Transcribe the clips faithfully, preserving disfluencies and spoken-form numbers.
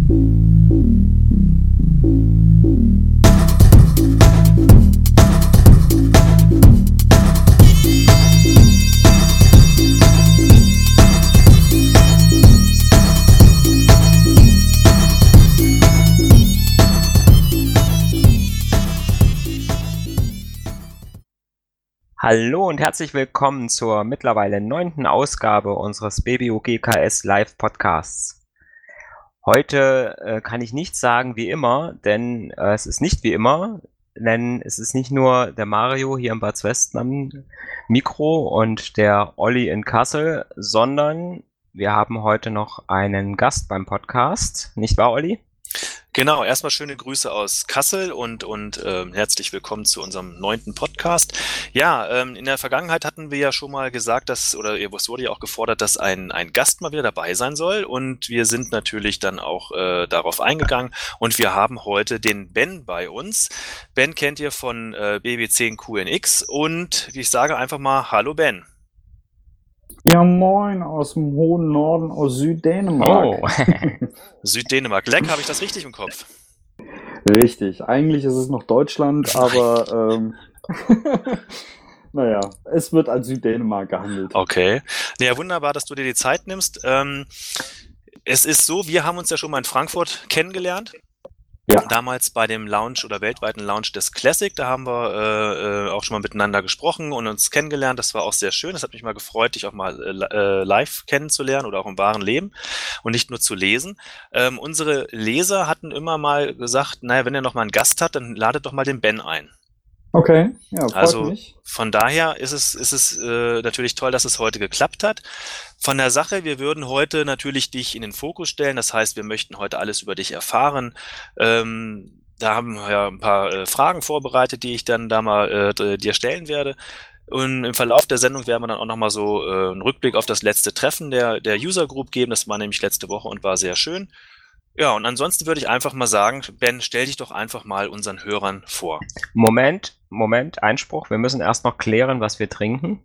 Hallo und herzlich willkommen zur mittlerweile neunten Ausgabe unseres B B O G K S Live Podcasts. Heute äh, kann ich nichts sagen wie immer, denn äh, es ist nicht wie immer, denn es ist nicht nur der Mario hier in Bad Zwesten am Mikro und der Olli in Kassel, sondern wir haben heute noch einen Gast beim Podcast, nicht wahr, Olli? Genau, erstmal schöne Grüße aus Kassel und und äh, herzlich willkommen zu unserem neunten Podcast. Ja, ähm, in der Vergangenheit hatten wir ja schon mal gesagt, dass, oder es wurde ja auch gefordert, dass ein ein Gast mal wieder dabei sein soll, und wir sind natürlich dann auch äh, darauf eingegangen, und wir haben heute den Ben bei uns. Ben kennt ihr von äh, B B zehn Q N X, und ich sage einfach mal Hallo Ben. Ja, moin, aus dem hohen Norden, aus Süddänemark. Oh. Süddänemark. Leck, habe ich das richtig im Kopf? Richtig, eigentlich ist es noch Deutschland, aber ähm, naja, es wird als Süddänemark gehandelt. Okay. Ja, wunderbar, dass du dir die Zeit nimmst. Ähm, es ist so, wir haben uns ja schon mal in Frankfurt kennengelernt. Ja. Damals bei dem Launch oder weltweiten Launch des Classic, da haben wir äh, auch schon mal miteinander gesprochen und uns kennengelernt. Das war auch sehr schön. Das hat mich mal gefreut, dich auch mal äh, live kennenzulernen oder auch im wahren Leben und nicht nur zu lesen. Ähm, unsere Leser hatten immer mal gesagt, naja, wenn er noch mal einen Gast hat, dann ladet doch mal den Ben ein. Okay, ja, freut also mich. Von daher ist es, ist es äh, natürlich toll, dass es heute geklappt hat. Von der Sache, wir würden heute natürlich dich in den Fokus stellen. Das heißt, wir möchten heute alles über dich erfahren. Ähm, da haben wir ja ein paar äh, Fragen vorbereitet, die ich dann da mal äh, dir stellen werde. Und im Verlauf der Sendung werden wir dann auch nochmal so äh, einen Rückblick auf das letzte Treffen der, der User Group geben. Das war nämlich letzte Woche und war sehr schön. Ja, und ansonsten würde ich einfach mal sagen, Ben, stell dich doch einfach mal unseren Hörern vor. Moment, Moment, Einspruch. Wir müssen erst noch klären, was wir trinken.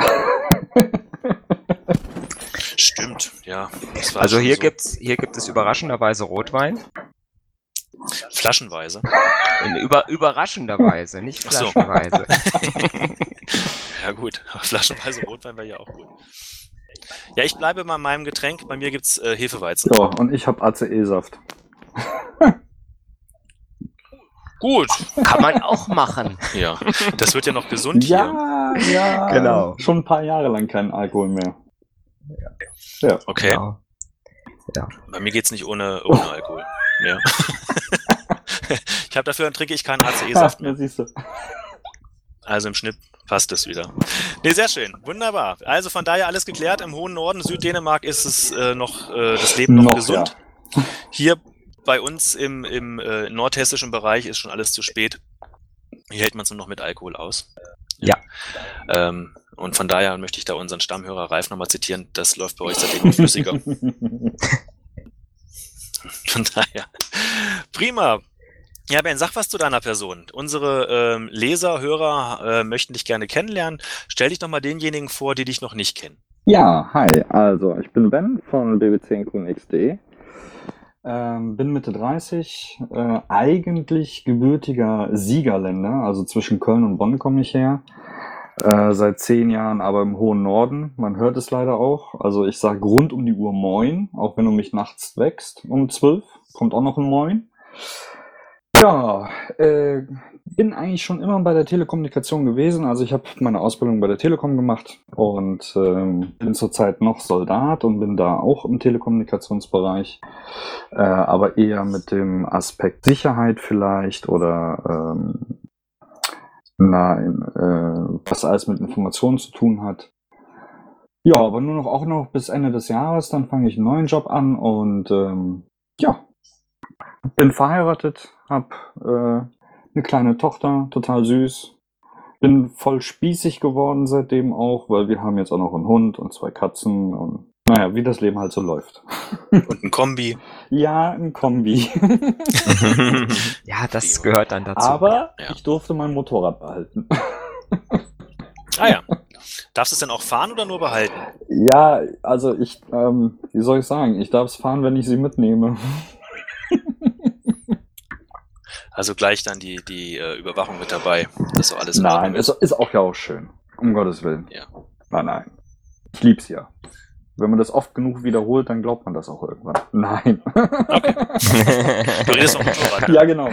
Stimmt, ja. Das war also hier so. gibt's, hier gibt es überraschenderweise Rotwein. Flaschenweise. In über, überraschenderweise, nicht Ach so. flaschenweise. Ja gut, flaschenweise Rotwein wäre ja auch gut. Ja, ich bleibe bei meinem Getränk. Bei mir gibt's äh, Hefeweizen. Ja, und ich habe A C E-Saft. Gut. Kann man auch machen. Ja, das wird ja noch gesund Ja, ja, Genau. Schon ein paar Jahre lang kein Alkohol mehr. hier. Ja. Okay. Genau. Ja. Bei mir geht's nicht ohne, ohne Alkohol. Ja. Ich habe dafür, dann trinke ich keinen A C E-Saft Ja, mehr. siehst du. Also im Schnitt passt es wieder. Nee, sehr schön. Wunderbar. Also von daher alles geklärt. Im hohen Norden, Süddänemark, ist es äh, noch äh, das Leben noch, Noch, gesund. Hier bei uns im, im äh, nordhessischen Bereich ist schon alles zu spät. Hier hält man es nur noch mit Alkohol aus. Ja. Ähm, und von daher möchte ich da unseren Stammhörer Ralf nochmal zitieren. Das läuft bei euch seitdem flüssiger. Von daher. Prima. Ja, Ben, sag was zu deiner Person. Unsere ähm, Leser, Hörer äh, möchten dich gerne kennenlernen. Stell dich doch mal denjenigen vor, die dich noch nicht kennen. Ja, hi, also ich bin Ben von B B zehn Q N X punkt de. Ähm, bin Mitte dreißig, äh, eigentlich gebürtiger Siegerländer, also zwischen Köln und Bonn komme ich her. Äh, seit zehn Jahren aber im hohen Norden, man hört es leider auch. Also ich sage rund um die Uhr Moin, auch wenn du mich nachts wächst um zwölf, kommt auch noch ein Moin. Ja, äh, bin eigentlich schon immer bei der Telekommunikation gewesen. Also ich habe meine Ausbildung bei der Telekom gemacht und ähm, bin zurzeit noch Soldat und bin da auch im Telekommunikationsbereich, äh, aber eher mit dem Aspekt Sicherheit vielleicht oder ähm, na, äh, was alles mit Informationen zu tun hat. Ja, aber nur noch auch noch bis Ende des Jahres, dann fange ich einen neuen Job an und ähm, ja. Bin verheiratet, hab äh, eine kleine Tochter, total süß. Bin voll spießig geworden seitdem auch, weil wir haben jetzt auch noch einen Hund und zwei Katzen und naja, wie das Leben halt so läuft. Und ein Kombi. Ja, ein Kombi. Ja, das gehört dann dazu. Aber Ja. ich durfte mein Motorrad behalten. Ah ja. Darfst du es denn auch fahren oder nur behalten? Ja, also ich, ähm, wie soll ich sagen, ich darf es fahren, wenn ich sie mitnehme. Also gleich dann die, die äh, Überwachung mit dabei. Das ist auch alles in Nein, Ordnung. ist, ist auch ja auch schön. Um Gottes Willen. Ja. Nein, nein. Ich lieb's ja. Wenn man das oft genug wiederholt, dann glaubt man das auch irgendwann. Nein. Okay. Du redest vom Motorrad. Ja, genau.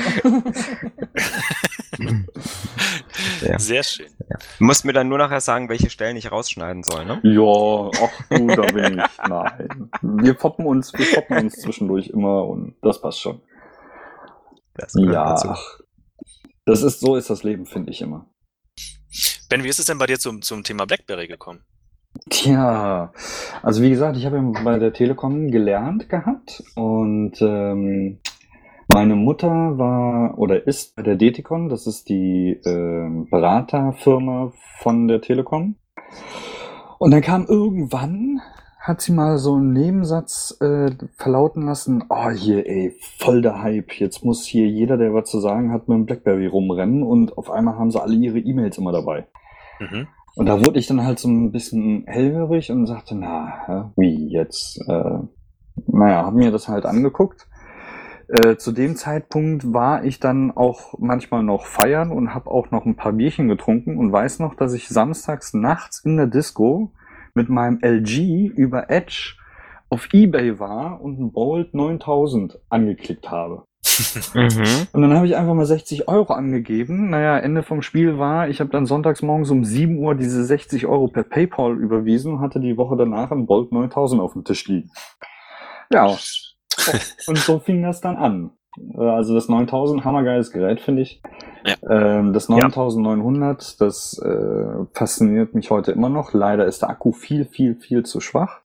Ja. Sehr schön. Ja. Du musst mir dann nur nachher sagen, welche Stellen ich rausschneiden soll, ne? Ja, ach du, da bin ich. Nein. Wir foppen uns, wir foppen uns zwischendurch immer und das passt schon. Das gehört Ja, dazu. ach, das ist, so ist das Leben, finde ich immer. Ben, wie ist es denn bei dir zum, zum Thema BlackBerry gekommen? Tja, also wie gesagt, ich habe ja bei der Telekom gelernt gehabt und ähm, meine Mutter war oder ist bei der Detikon, das ist die ähm, Beraterfirma von der Telekom. Und dann kam irgendwann, hat sie mal so einen Nebensatz äh, verlauten lassen, oh hier ey, voll der Hype, jetzt muss hier jeder, der was zu sagen hat, mit dem BlackBerry rumrennen und auf einmal haben sie alle ihre E-Mails immer dabei. Mhm. Und da wurde ich dann halt so ein bisschen hellhörig und sagte, na, hä, wie jetzt? Äh, naja, habe mir das halt angeguckt. Äh, zu dem Zeitpunkt war ich dann auch manchmal noch feiern und habe auch noch ein paar Bierchen getrunken und weiß noch, dass ich samstags nachts in der Disco mit meinem L G über Edge auf eBay war und ein Bolt neuntausend angeklickt habe. Mhm. Und dann habe ich einfach mal sechzig Euro angegeben. Naja, Ende vom Spiel war, ich habe dann sonntags morgens um sieben Uhr diese sechzig Euro per PayPal überwiesen und hatte die Woche danach ein Bolt neuntausend auf dem Tisch liegen. Ja, und so fing das dann an. Also das neuntausend, hammergeiles Gerät, finde ich. Ja. Ähm, das neuntausendneunhundert, das äh, fasziniert mich heute immer noch. Leider ist der Akku viel, viel, viel zu schwach.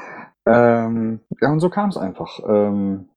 Ähm, ja, und so kam es einfach. Ähm,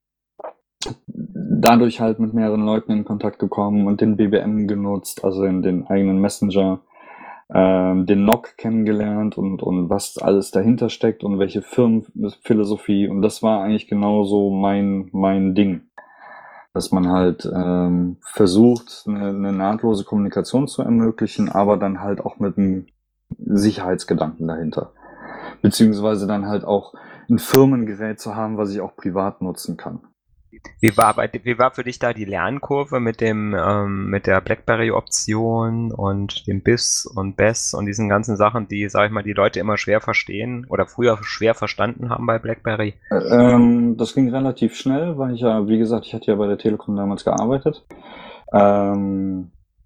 dadurch halt mit mehreren Leuten in Kontakt gekommen und den B B M genutzt, also in den eigenen Messenger, ähm, den N O C kennengelernt und, und was alles dahinter steckt und welche Firmenphilosophie. Und das war eigentlich genauso mein, mein Ding. Dass man halt ähm, versucht, eine, eine nahtlose Kommunikation zu ermöglichen, aber dann halt auch mit einem Sicherheitsgedanken dahinter. Beziehungsweise dann halt auch ein Firmengerät zu haben, was ich auch privat nutzen kann. Wie war, bei, wie war für dich da die Lernkurve mit dem ähm, mit der BlackBerry-Option und dem B I S und B E S und diesen ganzen Sachen, die, sag ich mal, die Leute immer schwer verstehen oder früher schwer verstanden haben bei BlackBerry? Ähm, das ging relativ schnell, weil ich ja, wie gesagt, ich hatte ja bei der Telekom damals gearbeitet. Ähm,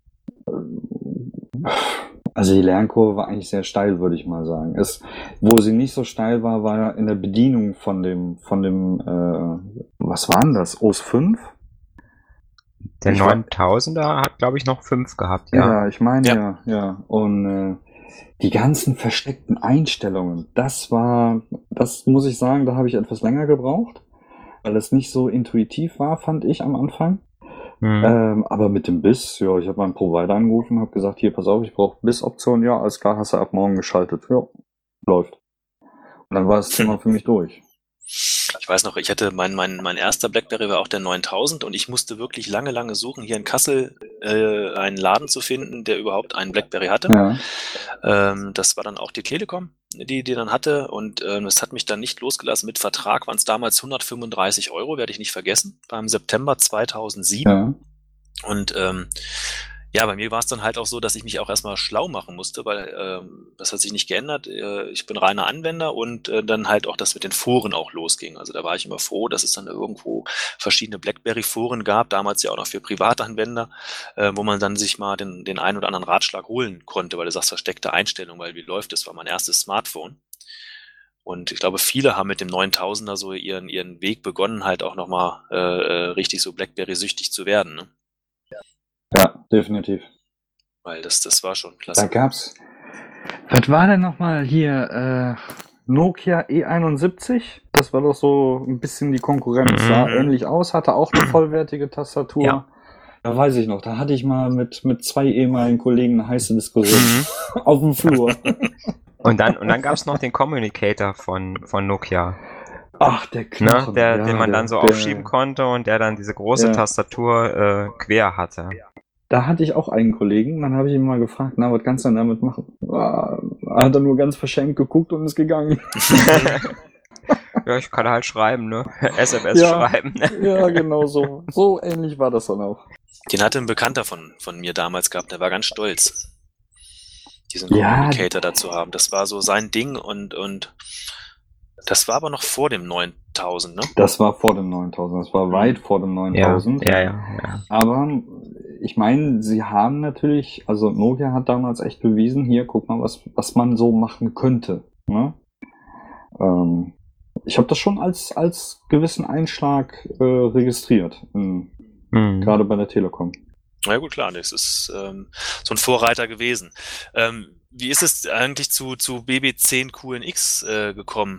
also die Lernkurve war eigentlich sehr steil, würde ich mal sagen. Es, wo sie nicht so steil war, war in der Bedienung von dem, von dem, äh, was war denn das? O S fünf? Der Ich war- neuntausender hat, glaube ich, noch fünf gehabt, ja. Ja, ich meine Ja. ja, ja. Und äh, die ganzen versteckten Einstellungen, das war, das muss ich sagen, da habe ich etwas länger gebraucht, weil es nicht so intuitiv war, fand ich am Anfang. Hm. Ähm, aber mit dem B I S, ja, ich habe meinen Provider angerufen, habe gesagt, hier, pass auf, ich brauche B I S-Option, ja, alles klar, hast du ab morgen geschaltet. Ja, läuft. Und dann war das Thema für mich durch. Ich weiß noch, ich hatte mein, mein, mein erster BlackBerry war auch der neuntausend und ich musste wirklich lange, lange suchen, hier in Kassel äh, einen Laden zu finden, der überhaupt einen BlackBerry hatte. Ja, Ähm, das war dann auch die Telekom, die die dann hatte und ähm, es hat mich dann nicht losgelassen. Mit Vertrag waren es damals hundertfünfunddreißig Euro, werde ich nicht vergessen, beim September zweitausendsieben. ja. Und ähm, ja, bei mir war es dann halt auch so, dass ich mich auch erstmal schlau machen musste, weil ähm, das hat sich nicht geändert. Äh, ich bin reiner Anwender und äh, dann halt auch das mit den Foren auch losging. Also da war ich immer froh, dass es dann irgendwo verschiedene BlackBerry-Foren gab, damals ja auch noch für Privatanwender, äh, wo man dann sich mal den, den einen oder anderen Ratschlag holen konnte, weil du sagst, versteckte Einstellung, weil wie läuft das, war mein erstes Smartphone. Und ich glaube, viele haben mit dem neuntausender so ihren, ihren Weg begonnen, halt auch nochmal äh, äh, richtig so BlackBerry-süchtig zu werden, ne? Ja, definitiv. Weil das, das war schon Da klasse. gab's. Was war denn nochmal hier? Äh, Nokia E einundsiebzig? Das war doch so ein bisschen die Konkurrenz. Mhm. Sah ähnlich aus, hatte auch eine vollwertige Tastatur. Ja. Da weiß ich noch, da hatte ich mal mit, mit zwei ehemaligen Kollegen eine heiße Diskussion Mhm. auf dem Flur. Und dann, und dann gab es noch den Communicator von, von Nokia, Ach, der ne? Knochen. Der, ja, den man der, dann so der, aufschieben konnte und der dann diese große Ja. Tastatur äh, quer hatte. Da hatte ich auch einen Kollegen, dann habe ich ihn mal gefragt, na, was kannst du denn damit machen? Ah, hat er nur ganz verschämt geguckt und ist gegangen. Ja, ich kann halt schreiben, ne? S M S Ja. schreiben. Ja, genau so. So ähnlich war das dann auch. Den hatte ein Bekannter von, von mir damals gehabt, der war ganz stolz, diesen Ja. Communicator dazu haben. Das war so sein Ding und, und das war aber noch vor dem neuntausend, ne? Das war vor dem neuntausend. Das war weit vor dem Ja, neuntausend. ja, ja, ja. Aber ich meine, sie haben natürlich, also Nokia hat damals echt bewiesen, hier, guck mal, was, was man so machen könnte. Ne? Ähm, ich habe das schon als, als gewissen Einschlag äh, registriert, in, Mhm. gerade bei der Telekom. Na gut, klar, das ist ähm, so ein Vorreiter gewesen. Ähm, wie ist es eigentlich zu, zu B B zehn Q N X äh, gekommen?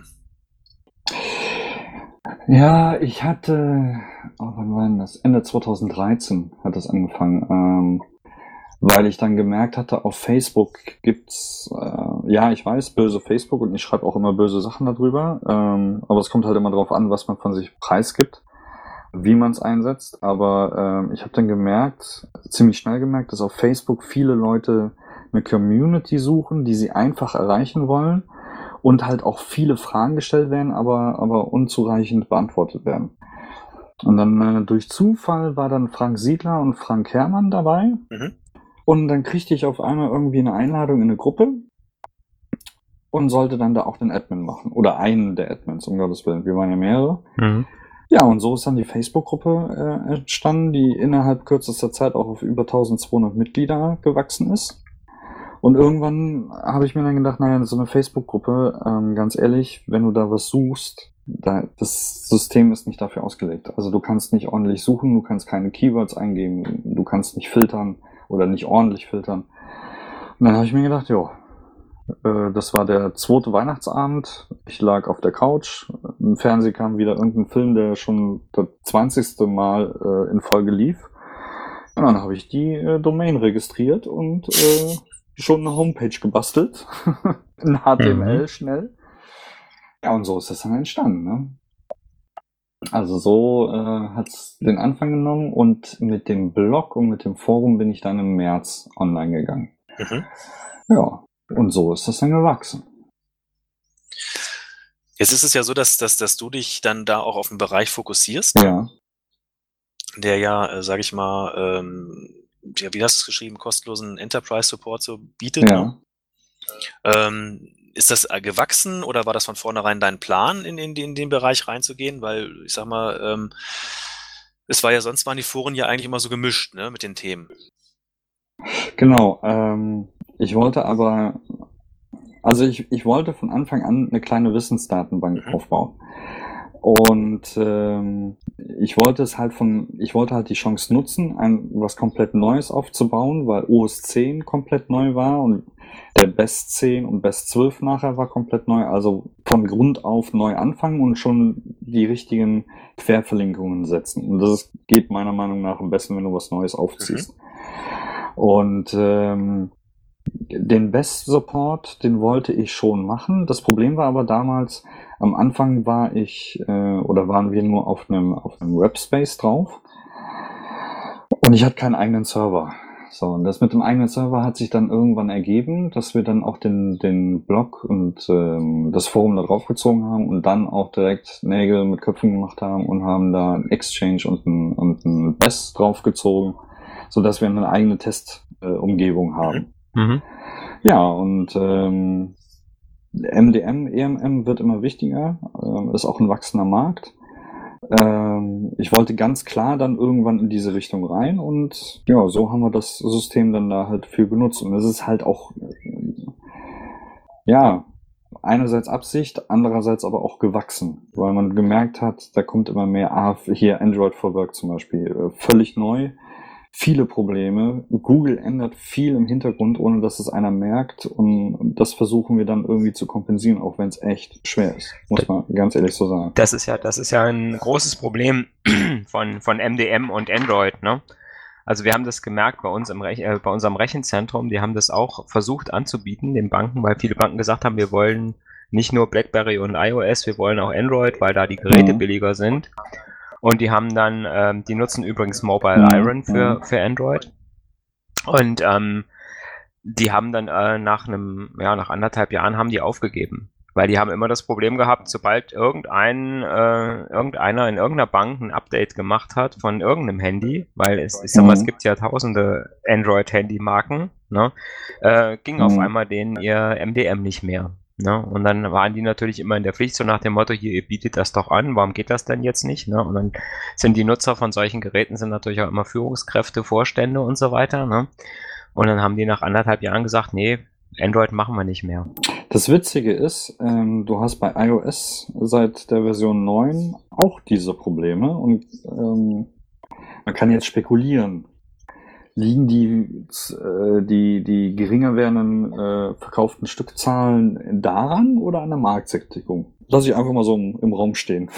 Ja, ich hatte, oh, wann war denn das? Ende zweitausenddreizehn hat das angefangen, ähm, weil ich dann gemerkt hatte, auf Facebook gibt's, äh, ja, ich weiß, böse Facebook und ich schreibe auch immer böse Sachen darüber, ähm, aber es kommt halt immer drauf an, was man von sich preisgibt, wie man es einsetzt, aber ähm, ich habe dann gemerkt, ziemlich schnell gemerkt, dass auf Facebook viele Leute eine Community suchen, die sie einfach erreichen wollen und halt auch viele Fragen gestellt werden, aber, aber unzureichend beantwortet werden. Und dann äh, durch Zufall war dann Frank Siedler und Frank Herrmann dabei. Mhm. Und dann kriegte ich auf einmal irgendwie eine Einladung in eine Gruppe und sollte dann da auch den Admin machen. Oder einen der Admins, um Gottes Willen. Wir waren ja mehrere. Mhm. Ja, und so ist dann die Facebook-Gruppe äh, entstanden, die innerhalb kürzester Zeit auch auf über eintausendzweihundert Mitglieder gewachsen ist. Und irgendwann habe ich mir dann gedacht, naja, so eine Facebook-Gruppe, ähm, ganz ehrlich, wenn du da was suchst, da, das System ist nicht dafür ausgelegt. Also du kannst nicht ordentlich suchen, du kannst keine Keywords eingeben, du kannst nicht filtern oder nicht ordentlich filtern. Und dann habe ich mir gedacht, jo, äh, das war der zweite Weihnachtsabend, ich lag auf der Couch, im Fernsehen kam wieder irgendein Film, der schon das zwanzigste Mal äh, in Folge lief. Und dann habe ich die äh, Domain registriert und äh, schon eine Homepage gebastelt. In H T M L Mhm. schnell. Ja, und so ist das dann entstanden. Ne? Also so äh, hat es den Anfang genommen und mit dem Blog und mit dem Forum bin ich dann im März online gegangen. Mhm. Ja, und so ist das dann gewachsen. Jetzt ist es ja so, dass, dass, dass du dich dann da auch auf einen Bereich fokussierst, Ja, der ja, äh, sage ich mal, ähm, ja, wie hast du es geschrieben, kostenlosen Enterprise Support so bietet. ja. Ne? Ähm, ist das äh, gewachsen oder war das von vornherein dein Plan, in, in, in den Bereich reinzugehen? Weil, ich sag mal, ähm, es war ja, sonst waren die Foren ja eigentlich immer so gemischt, ne, mit den Themen. Genau. Ähm, ich wollte aber, also ich, ich wollte von Anfang an eine kleine Wissensdatenbank Mhm. aufbauen. Und ähm, ich wollte es halt von, ich wollte halt die Chance nutzen, ein was komplett Neues aufzubauen, weil O S zehn komplett neu war und der B E S zehn und B E S zwölf nachher war komplett neu, also von Grund auf neu anfangen und schon die richtigen Querverlinkungen setzen. Und das geht meiner Meinung nach am besten, wenn du was Neues aufziehst. Und ähm, den B E S-Support, den wollte ich schon machen. Das Problem war aber damals, am Anfang war ich äh, oder waren wir nur auf einem auf einem Webspace drauf und ich hatte keinen eigenen Server. So, und das mit dem eigenen Server hat sich dann irgendwann ergeben, dass wir dann auch den den Blog und ähm, das Forum da draufgezogen haben und dann auch direkt Nägel mit Köpfen gemacht haben und haben da ein Exchange und ein, und ein B E S draufgezogen, sodass wir eine eigene Testumgebung äh, haben. Mhm. Ja, und ähm, M D M, E M M wird immer wichtiger, ähm, ist auch ein wachsender Markt. Ähm, ich wollte ganz klar dann irgendwann in diese Richtung rein und ja, so haben wir das System dann da halt viel benutzt. Und es ist halt auch, äh, ja, einerseits Absicht, andererseits aber auch gewachsen, weil man gemerkt hat, da kommt immer mehr, ah, hier Android for Work zum Beispiel, äh, völlig neu. Viele Probleme. Google ändert viel im Hintergrund, ohne dass es einer merkt. Und das versuchen wir dann irgendwie zu kompensieren, auch wenn es echt schwer ist. Muss man ganz ehrlich so sagen. Das ist ja, das ist ja ein großes Problem von, von M D M und Android, ne? Also wir haben das gemerkt bei uns im Rech äh, bei unserem Rechenzentrum, die haben das auch versucht anzubieten, den Banken, weil viele Banken gesagt haben, wir wollen nicht nur BlackBerry und iOS, wir wollen auch Android, weil da die Geräte Mhm. billiger sind. Und die haben dann, ähm, die nutzen übrigens Mobile Mhm. Iron für, Mhm. für Android. Und ähm, die haben dann äh, nach einem, ja, nach anderthalb Jahren haben die aufgegeben. Weil die haben immer das Problem gehabt, sobald irgendein, äh, irgendeiner in irgendeiner Bank ein Update gemacht hat von irgendeinem Handy, weil es, ich sag mal, es Mhm. gibt ja tausende Android-Handy-Marken, ne, äh, ging auf Mhm. einmal denen ihr M D M nicht mehr. Ne? Und dann waren die natürlich immer in der Pflicht, so nach dem Motto, hier, ihr bietet das doch an, warum geht das denn jetzt nicht? Ne? Und dann sind die Nutzer von solchen Geräten sind natürlich auch immer Führungskräfte, Vorstände und so weiter. Ne? Und dann haben die nach anderthalb Jahren gesagt, nee, Android machen wir nicht mehr. Das Witzige ist, ähm, du hast bei iOS seit der Version neun auch diese Probleme und ähm, man kann jetzt spekulieren. Liegen die, äh, die, die geringer werdenden äh, verkauften Stückzahlen daran oder an der Marktsättigung? Lass ich einfach mal so im, im Raum stehen.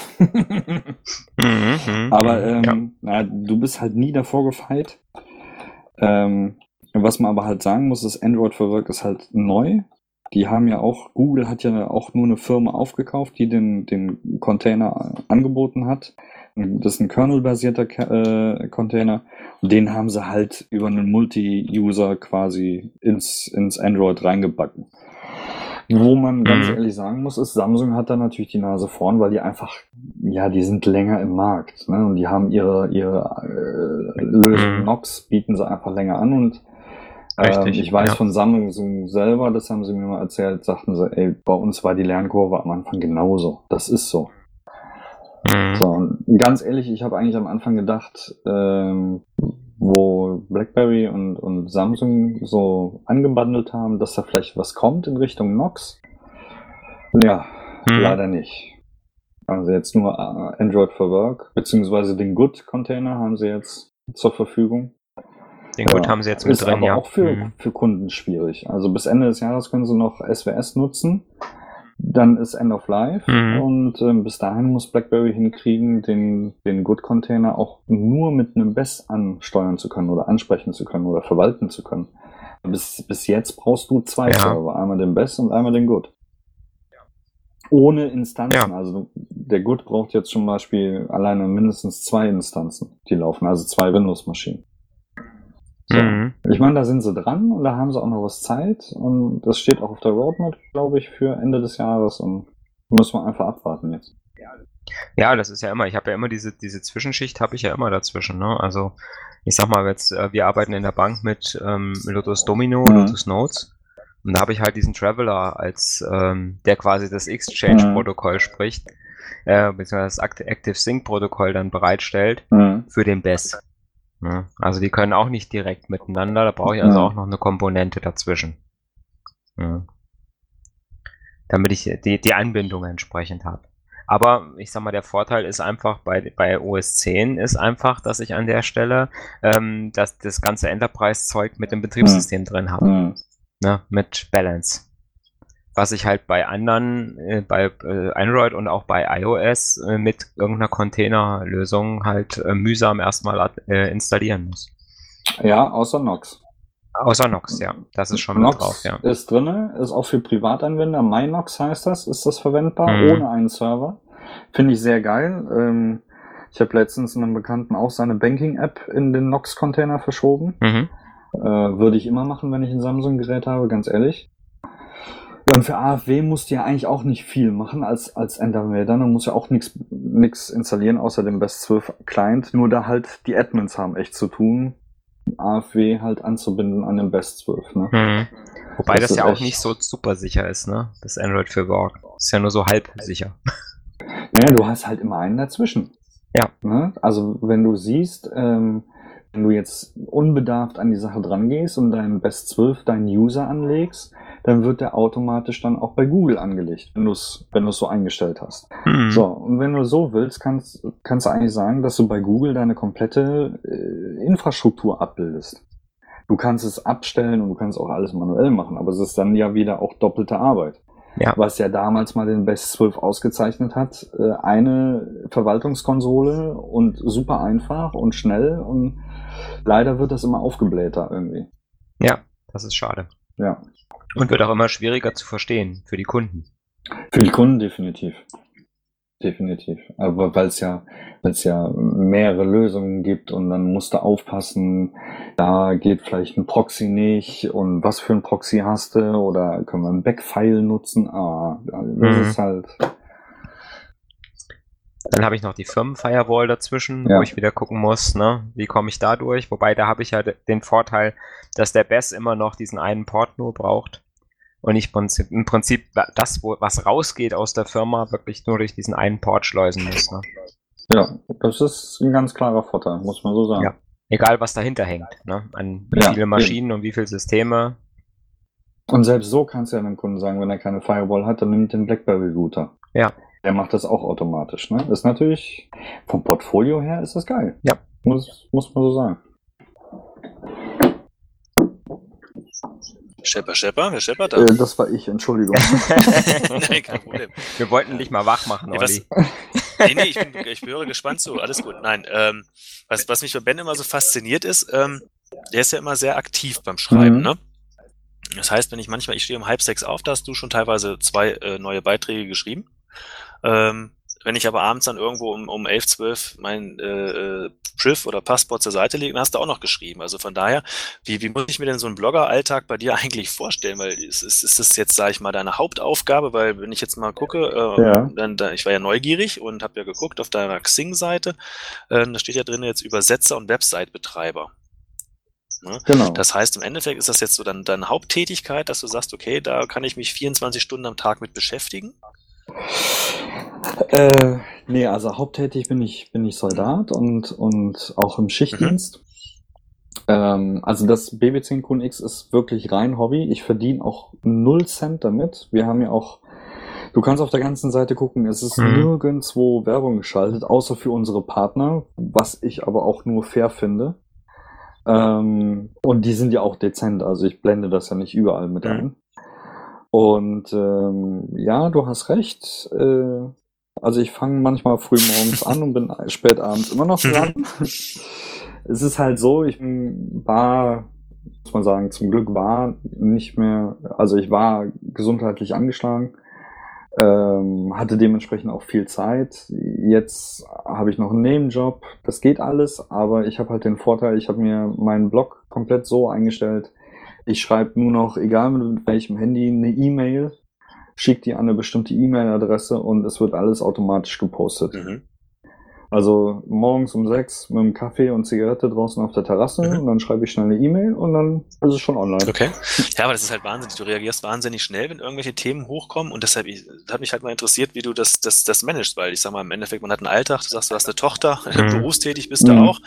Mhm, Aber mhm, ja. ähm, na, du bist halt nie davor gefeit. Ähm, was man aber halt sagen muss, ist, Android for Work ist halt neu. Die haben ja auch, Google hat ja auch nur eine Firma aufgekauft, die den, den Container angeboten hat. Das ist ein Kernel-basierter äh, Container. Und den haben sie halt über einen Multi-User quasi ins, ins Android reingebacken. Wo man ganz Mhm. ehrlich sagen muss, ist, Samsung hat da natürlich die Nase vorn, weil die einfach, ja, die sind länger im Markt. Ne? Und die haben ihre, ihre äh, Lösung Mhm. Knox, bieten sie einfach länger an. Und Richtig, ähm, ich weiß ja. von Samsung selber, das haben sie mir mal erzählt, sagten sie, ey, bei uns war die Lernkurve am Anfang genauso. Das ist so. Mhm. So, und ganz ehrlich, ich habe eigentlich am Anfang gedacht, ähm, wo BlackBerry und, und Samsung so angebandelt haben, dass da vielleicht was kommt in Richtung Knox. Ja, Mhm. leider nicht. Also jetzt nur äh, Android for Work, beziehungsweise den Good-Container haben sie jetzt zur Verfügung. Den Good haben sie jetzt mit ist drin, aber ja. auch für, Mhm. für Kunden schwierig. Also bis Ende des Jahres können sie noch S W S nutzen. Dann ist End of Life Mhm. und ähm, bis dahin muss BlackBerry hinkriegen, den, den Good-Container auch nur mit einem B E S ansteuern zu können oder ansprechen zu können oder verwalten zu können. Bis, bis jetzt brauchst du zwei Ja. Server, einmal den B E S und einmal den Good. Ohne Instanzen. Ja. Also der Good braucht jetzt zum Beispiel alleine mindestens zwei Instanzen, die laufen, also zwei Windows-Maschinen. So. Mhm. Ich meine, da sind sie dran und da haben sie auch noch was Zeit und das steht auch auf der Roadmap, glaube ich, für Ende des Jahres und müssen wir einfach abwarten jetzt. Ja, das ist ja immer, ich habe ja immer diese, diese Zwischenschicht habe ich ja immer dazwischen, ne? Also ich sag mal jetzt, äh, wir arbeiten in der Bank mit ähm, Lotus Domino, Mhm. Lotus Notes und da habe ich halt diesen Traveler als, ähm, der quasi das Exchange-Protokoll spricht, äh, beziehungsweise das Act- Active Sync-Protokoll dann bereitstellt Mhm. für den B E S. Ne? Also die können auch nicht direkt miteinander, da brauche ich also Mhm. auch noch eine Komponente dazwischen. Ja. Damit ich die, die Anbindung entsprechend habe. Aber ich sag mal, der Vorteil ist einfach bei, bei O S zehn ist einfach, dass ich an der Stelle ähm, dass das ganze Enterprise-Zeug mit dem Betriebssystem drin habe. Mhm. Ne? Mit Balance. Was ich halt bei anderen, äh, bei äh, Android und auch bei iOS äh, mit irgendeiner Containerlösung halt äh, mühsam erstmal äh, installieren muss. Ja, außer Knox. Außer Knox, ja. Das ist schon mit Knox drauf, ja. ist drinne, ist auch für Privatanwender. MyKnox heißt das, ist das verwendbar, Mhm. ohne einen Server. Finde ich sehr geil. Ähm, ich habe letztens einem Bekannten auch seine Banking-App in den Knox-Container verschoben. Mhm. Äh, würde ich immer machen, wenn ich ein Samsung-Gerät habe, ganz ehrlich. Ja, und für A F W musst du ja eigentlich auch nicht viel machen als, als Endanwender. Du musst ja auch nichts nix installieren, außer dem B E S zwölf Client. Nur da halt die Admins haben echt zu tun, A F W halt anzubinden an den B E S zwölf. Ne? Mhm. Wobei Das das, ist ja auch echt- nicht so super sicher ist, ne? Das Android für Work. Ist ja nur so halb sicher. Naja, du hast halt immer einen dazwischen. Ja. Ne? Also wenn du siehst, ähm, wenn du jetzt unbedarft an die Sache dran gehst und deinen B E S zwölf, deinen User anlegst, dann wird der automatisch dann auch bei Google angelegt, wenn du es wenn du's so eingestellt hast. Mhm. So, und wenn du so willst, kannst, kannst du eigentlich sagen, dass du bei Google deine komplette äh, Infrastruktur abbildest. Du kannst es abstellen und du kannst auch alles manuell machen, aber es ist dann ja wieder auch doppelte Arbeit. Ja. Was ja damals mal den B E S zwölf ausgezeichnet hat, äh, eine Verwaltungskonsole und super einfach und schnell und leider wird das immer aufgeblähter irgendwie. Ja, das ist schade. Ja, Und wird auch immer schwieriger zu verstehen für die Kunden. für die Kunden definitiv. definitiv. Aber weil es ja, weil es ja mehrere Lösungen gibt und dann musst du aufpassen, da geht vielleicht ein Proxy nicht und was für ein Proxy hast du oder können wir einen Backfile nutzen? Ah, das Mhm. ist halt, Dann habe ich noch die Firmen-Firewall dazwischen, Ja. wo ich wieder gucken muss, ne, wie komme ich da durch? Wobei, da habe ich ja de- den Vorteil, dass der B E S immer noch diesen einen Port nur braucht und ich prinzip- im Prinzip wa- das, wo, was rausgeht aus der Firma, wirklich nur durch diesen einen Port schleusen muss. Ne? ja, das ist ein ganz klarer Vorteil, muss man so sagen. Ja. Egal, was dahinter hängt, ne? An wie Ja, viele Maschinen und wie viele Systeme. Und selbst so kannst du ja dem Kunden sagen, wenn er keine Firewall hat, dann nimmt den BlackBerry Router. Ja. Der macht das auch automatisch, ne? Ist natürlich, vom Portfolio her ist das geil. Ja. Muss, muss man so sagen. Schepper, Schepper, wer scheppert da? Äh, das war ich, Entschuldigung. Nein, kein Problem. Wir wollten dich mal wach machen, Nee, Olli. was, nee, nee, ich, bin, ich höre gespannt zu. Alles gut. Nein, ähm, was, was mich bei Ben immer so fasziniert ist, ähm, der ist ja immer sehr aktiv beim Schreiben, Mhm. ne? Das heißt, wenn ich manchmal, ich stehe um halb sechs auf, da hast du schon teilweise zwei äh, neue Beiträge geschrieben. Ähm, wenn ich aber abends dann irgendwo um, um elf, zwölf mein äh, Priv oder Passport zur Seite lege, dann hast du auch noch geschrieben. Also von daher, wie, wie muss ich mir denn so einen Blogger-Alltag bei dir eigentlich vorstellen? Weil ist, ist, ist das jetzt, sage ich mal, deine Hauptaufgabe? Weil wenn ich jetzt mal gucke, äh, Ja. dann, da, ich war ja neugierig und habe ja geguckt auf deiner Xing-Seite, äh, da steht ja drin jetzt Übersetzer und Website-Betreiber. Ne? Genau. Das heißt, im Endeffekt ist das jetzt so dann deine Haupttätigkeit, dass du sagst, okay, da kann ich mich vierundzwanzig Stunden am Tag mit beschäftigen. Äh, nee, also haupttätig bin ich, bin ich Soldat und, und auch im Schichtdienst. Ähm, also das B B zehn Q N X ist wirklich rein Hobby. Ich verdiene auch null Cent damit. Wir haben ja auch, du kannst auf der ganzen Seite gucken, es ist Mhm. nirgendwo Werbung geschaltet, außer für unsere Partner, was ich aber auch nur fair finde. Ähm, und die sind ja auch dezent, also ich blende das ja nicht überall mit Mhm. ein. Und ähm, ja, du hast recht. Äh, also ich fange manchmal früh morgens an und bin spät abends immer noch dran. Es ist halt so, ich war, muss man sagen, zum Glück war nicht mehr, also ich war gesundheitlich angeschlagen, ähm, hatte dementsprechend auch viel Zeit. Jetzt habe ich noch einen Nebenjob, das geht alles, aber ich habe halt den Vorteil, ich habe mir meinen Blog komplett so eingestellt, ich schreibe nur noch, egal mit welchem Handy, eine E-Mail, schicke die an eine bestimmte E-Mail-Adresse und es wird alles automatisch gepostet. Mhm. Also morgens um sechs mit einem Kaffee und Zigarette draußen auf der Terrasse Mhm. und dann schreibe ich schnell eine E-Mail und dann ist es schon online. Okay. Ja, aber das ist halt wahnsinnig. Du reagierst wahnsinnig schnell, wenn irgendwelche Themen hochkommen und deshalb ich, das hat mich halt mal interessiert, wie du das, das, das managst, weil ich sag mal, im Endeffekt, man hat einen Alltag, du sagst, du hast eine Tochter, Mhm. berufstätig bist du Mhm. auch.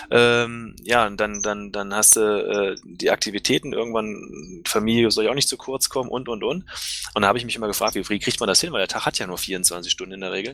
Ähm, ja, und dann, dann, dann hast du äh, die Aktivitäten, irgendwann Familie soll ja auch nicht zu kurz kommen und, und, und. Und da habe ich mich immer gefragt, wie, wie kriegt man das hin, weil der Tag hat ja nur vierundzwanzig Stunden in der Regel.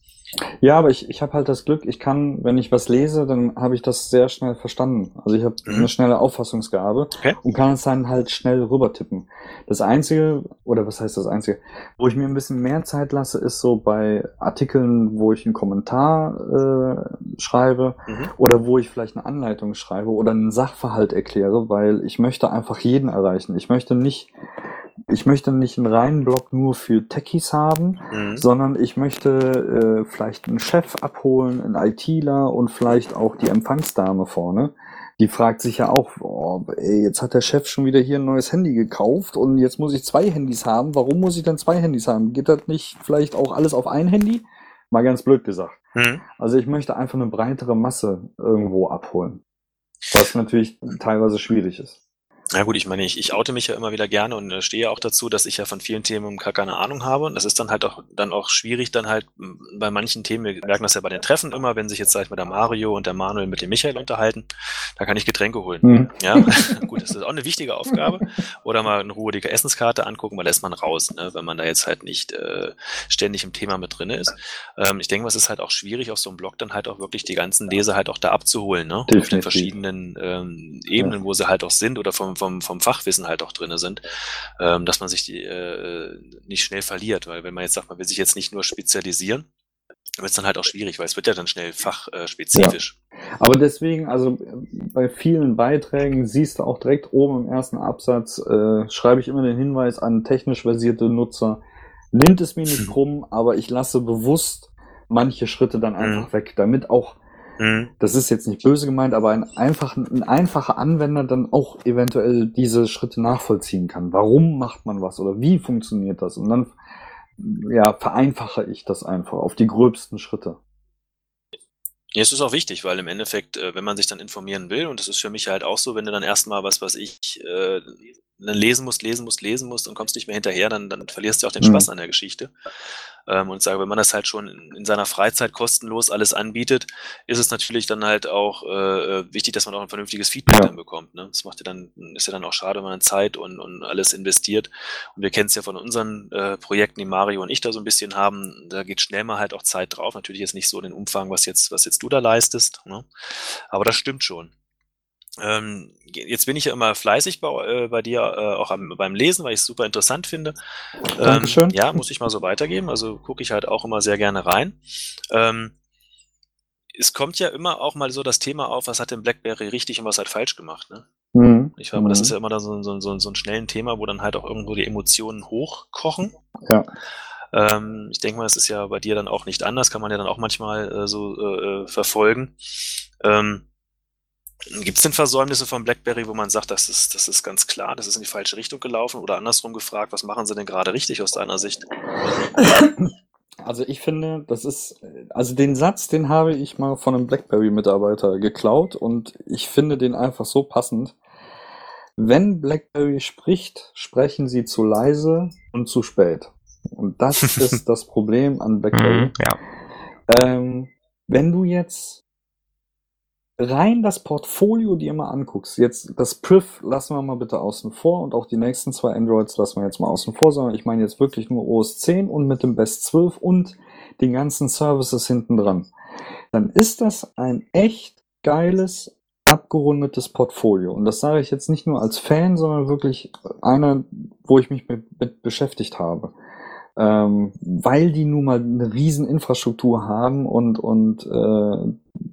Ja, aber ich, ich habe halt das Glück, ich kann, wenn ich was lese, dann habe ich das sehr schnell verstanden. Also ich habe Mhm. eine schnelle Auffassungsgabe Okay. und kann es dann halt schnell rübertippen. Das Einzige, oder was heißt das Einzige, wo ich mir ein bisschen mehr Zeit lasse, ist so bei Artikeln, wo ich einen Kommentar äh, schreibe Mhm. oder wo ich vielleicht eine Anleitung schreibe oder einen Sachverhalt erkläre, weil ich möchte einfach jeden erreichen. Ich möchte nicht Ich möchte nicht einen reinen Blog nur für Techies haben, Mhm. sondern ich möchte äh, vielleicht einen Chef abholen, einen ITler und vielleicht auch die Empfangsdame vorne. Die fragt sich ja auch, oh, ey, jetzt hat der Chef schon wieder hier ein neues Handy gekauft und jetzt muss ich zwei Handys haben. Warum muss ich denn zwei Handys haben? Geht das nicht vielleicht auch alles auf ein Handy? Mal ganz blöd gesagt. Mhm. Also ich möchte einfach eine breitere Masse irgendwo abholen. Was natürlich teilweise schwierig ist. Ja gut, ich meine, ich, ich oute mich ja immer wieder gerne und äh, stehe auch dazu, dass ich ja von vielen Themen gar keine Ahnung habe. Und das ist dann halt auch dann auch schwierig, dann halt m, bei manchen Themen, wir merken das ja bei den Treffen immer, wenn sich jetzt, sag ich mal, der Mario und der Manuel mit dem Michael unterhalten, da kann ich Getränke holen. Mhm. Ja, gut, das ist auch eine wichtige Aufgabe. Oder mal in Ruhe die Essenskarte angucken, weil lässt man raus, ne, wenn man da jetzt halt nicht äh, ständig im Thema mit drin ist. Ähm, ich denke, es ist halt auch schwierig, auf so einem Blog dann halt auch wirklich die ganzen Leser halt auch da abzuholen, ne? Auf den Definitiv. verschiedenen ähm, Ebenen, wo sie halt auch sind oder vom, vom, vom Fachwissen halt auch drinne sind, ähm, dass man sich die äh, nicht schnell verliert, weil wenn man jetzt sagt, man will sich jetzt nicht nur spezialisieren, wird es dann halt auch schwierig, weil es wird ja dann schnell fachspezifisch. Aber deswegen, also bei vielen Beiträgen siehst du auch direkt oben im ersten Absatz, äh, schreibe ich immer den Hinweis an technisch versierte Nutzer, nimmt es mir nicht krumm, aber ich lasse bewusst manche Schritte dann einfach mhm. weg, damit auch, mhm. das ist jetzt nicht böse gemeint, aber ein, einfach, ein einfacher Anwender dann auch eventuell diese Schritte nachvollziehen kann. Warum macht man was oder wie funktioniert das? Und dann ja, vereinfache ich das einfach auf die gröbsten Schritte. Ja, es ist auch wichtig, weil im Endeffekt, äh, wenn man sich dann informieren will, und das ist für mich halt auch so, wenn du dann erstmal was, was ich äh, dann lesen musst, lesen musst, lesen musst und kommst nicht mehr hinterher, dann, dann verlierst du auch den mhm. Spaß an der Geschichte. Ähm, und ich sage, wenn man das halt schon in, in seiner Freizeit kostenlos alles anbietet, ist es natürlich dann halt auch äh, wichtig, dass man auch ein vernünftiges Feedback ja. dann bekommt. Ne? Das macht ja dann, ist ja dann auch schade, wenn man dann Zeit und, und alles investiert. Und wir kennen es ja von unseren äh, Projekten, die Mario und ich da so ein bisschen haben, da geht schnell mal halt auch Zeit drauf. Natürlich jetzt nicht so in den Umfang, was jetzt, was jetzt du da leistest. Ne? Aber das stimmt schon. Ähm, jetzt bin ich ja immer fleißig bei, äh, bei dir, äh, auch am, beim Lesen, weil ich es super interessant finde. Ähm, Dankeschön. Ja, muss ich mal so weitergeben. Also gucke ich halt auch immer sehr gerne rein. Ähm, es kommt ja immer auch mal so das Thema auf, was hat denn BlackBerry richtig und was hat falsch gemacht. Ne? Mhm. Ich glaube, mhm. das ist ja immer dann so, so, so, so ein schnelles Thema, wo dann halt auch irgendwo die Emotionen hochkochen. Ja. Ähm, ich denke mal, es ist ja bei dir dann auch nicht anders, kann man ja dann auch manchmal äh, so äh, verfolgen. Ähm, Gibt es denn Versäumnisse von BlackBerry, wo man sagt, das ist, das ist ganz klar, das ist in die falsche Richtung gelaufen, oder andersrum gefragt, was machen sie denn gerade richtig aus deiner Sicht? Also ich finde, das ist, also den Satz, den habe ich mal von einem BlackBerry-Mitarbeiter geklaut und ich finde den einfach so passend. Wenn BlackBerry spricht, sprechen sie zu leise und zu spät. Und das ist das Problem an BlackBerry. Ja. Ähm, wenn du jetzt rein das Portfolio dir mal anguckst, jetzt das Priv lassen wir mal bitte außen vor und auch die nächsten zwei Androids lassen wir jetzt mal außen vor, sondern ich meine jetzt wirklich nur O S zehn und mit dem Best zwölf und den ganzen Services hinten dran. Dann ist das ein echt geiles, abgerundetes Portfolio. Und das sage ich jetzt nicht nur als Fan, sondern wirklich einer, wo ich mich mit, mit beschäftigt habe. Ähm, weil die nun mal eine riesen Infrastruktur haben und und äh,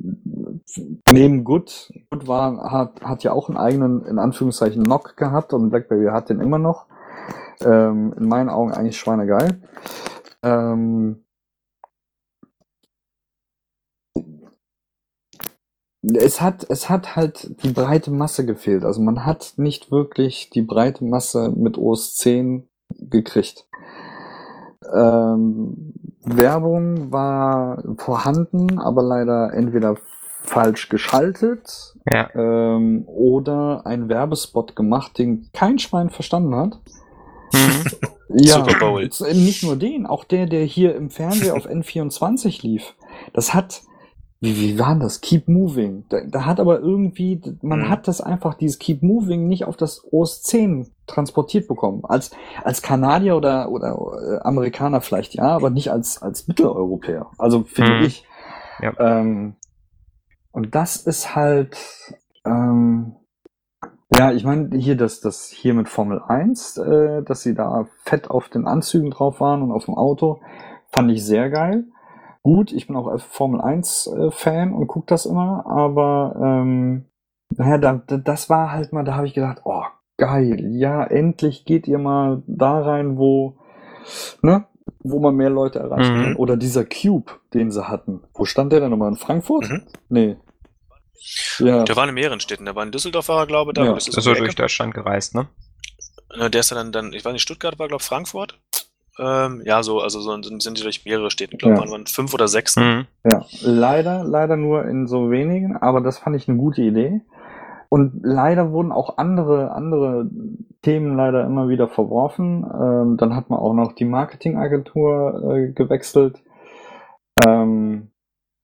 neben Good, Good war, hat, hat ja auch einen eigenen, in Anführungszeichen, N O C gehabt und BlackBerry hat den immer noch. Ähm, in meinen Augen eigentlich schweinegeil. Ähm, es hat, es hat halt die breite Masse gefehlt. Also man hat nicht wirklich die breite Masse mit O S zehn gekriegt. Ähm, Werbung war vorhanden, aber leider entweder falsch geschaltet ja. ähm, oder ein Werbespot gemacht, den kein Schwein verstanden hat. Ja, Super Bowl. Nicht nur den, auch der, der hier im Fernseher auf N vierundzwanzig lief. Das hat, wie, wie war das? Keep Moving. Da, da hat aber irgendwie, man mhm. hat das einfach, dieses Keep Moving nicht auf das O S zehn transportiert bekommen. Als, als Kanadier oder, oder äh, Amerikaner vielleicht ja, aber nicht als, als Mitteleuropäer. Also finde mhm. ich. Ja. Ähm, und das ist halt, ähm, ja, ich meine, hier das, das hier mit Formel eins, äh, dass sie da fett auf den Anzügen drauf waren und auf dem Auto, fand ich sehr geil. Gut, ich bin auch Formel eins äh, Fan und guck das immer, aber ähm, naja, da, das war halt mal, da habe ich gedacht, oh, geil, ja, endlich geht ihr mal da rein, wo, ne, wo man mehr Leute erreichen Mhm. kann. Oder dieser Cube, den sie hatten. Wo stand der denn nochmal? In Frankfurt? Mhm. Nee. Ja. Der war in mehreren Städten. Der war in Düsseldorf, war er, glaube ich, da. Ja. Das ist Also um die durch Ecke. Deutschland gereist, ne? Äh, Der ist ja dann, dann, ich weiß nicht, Stuttgart war, glaube ich, Frankfurt. Ähm, ja, so, also so sind sind die durch mehrere Städte. Ich glaube, Ja. waren, waren fünf oder sechs. Ne? Mhm. Ja, leider, leider nur in so wenigen, aber das fand ich eine gute Idee. Und leider wurden auch andere, andere Themen leider immer wieder verworfen. Ähm, dann hat man auch noch die Marketingagentur äh, gewechselt. Ähm,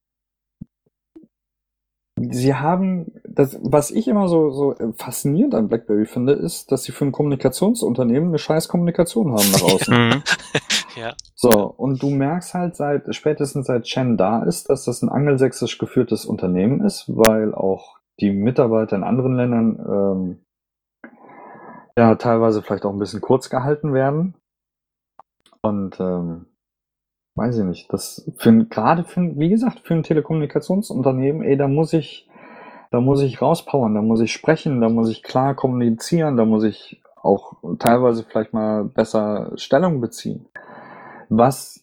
sie haben, das, was ich immer so, so faszinierend an BlackBerry finde, ist, dass sie für ein Kommunikationsunternehmen eine scheiß Kommunikation haben nach außen. Mhm. Ja. So, und du merkst halt seit, spätestens seit Chen da ist, dass das ein angelsächsisch geführtes Unternehmen ist, weil auch die Mitarbeiter in anderen Ländern ähm, ja teilweise vielleicht auch ein bisschen kurz gehalten werden. Und ähm, weiß ich nicht, das für ein, gerade für ein, wie gesagt, für ein Telekommunikationsunternehmen, ey, da muss ich, da muss ich rauspowern, da muss ich sprechen, da muss ich klar kommunizieren, da muss ich auch teilweise vielleicht mal besser Stellung beziehen. Was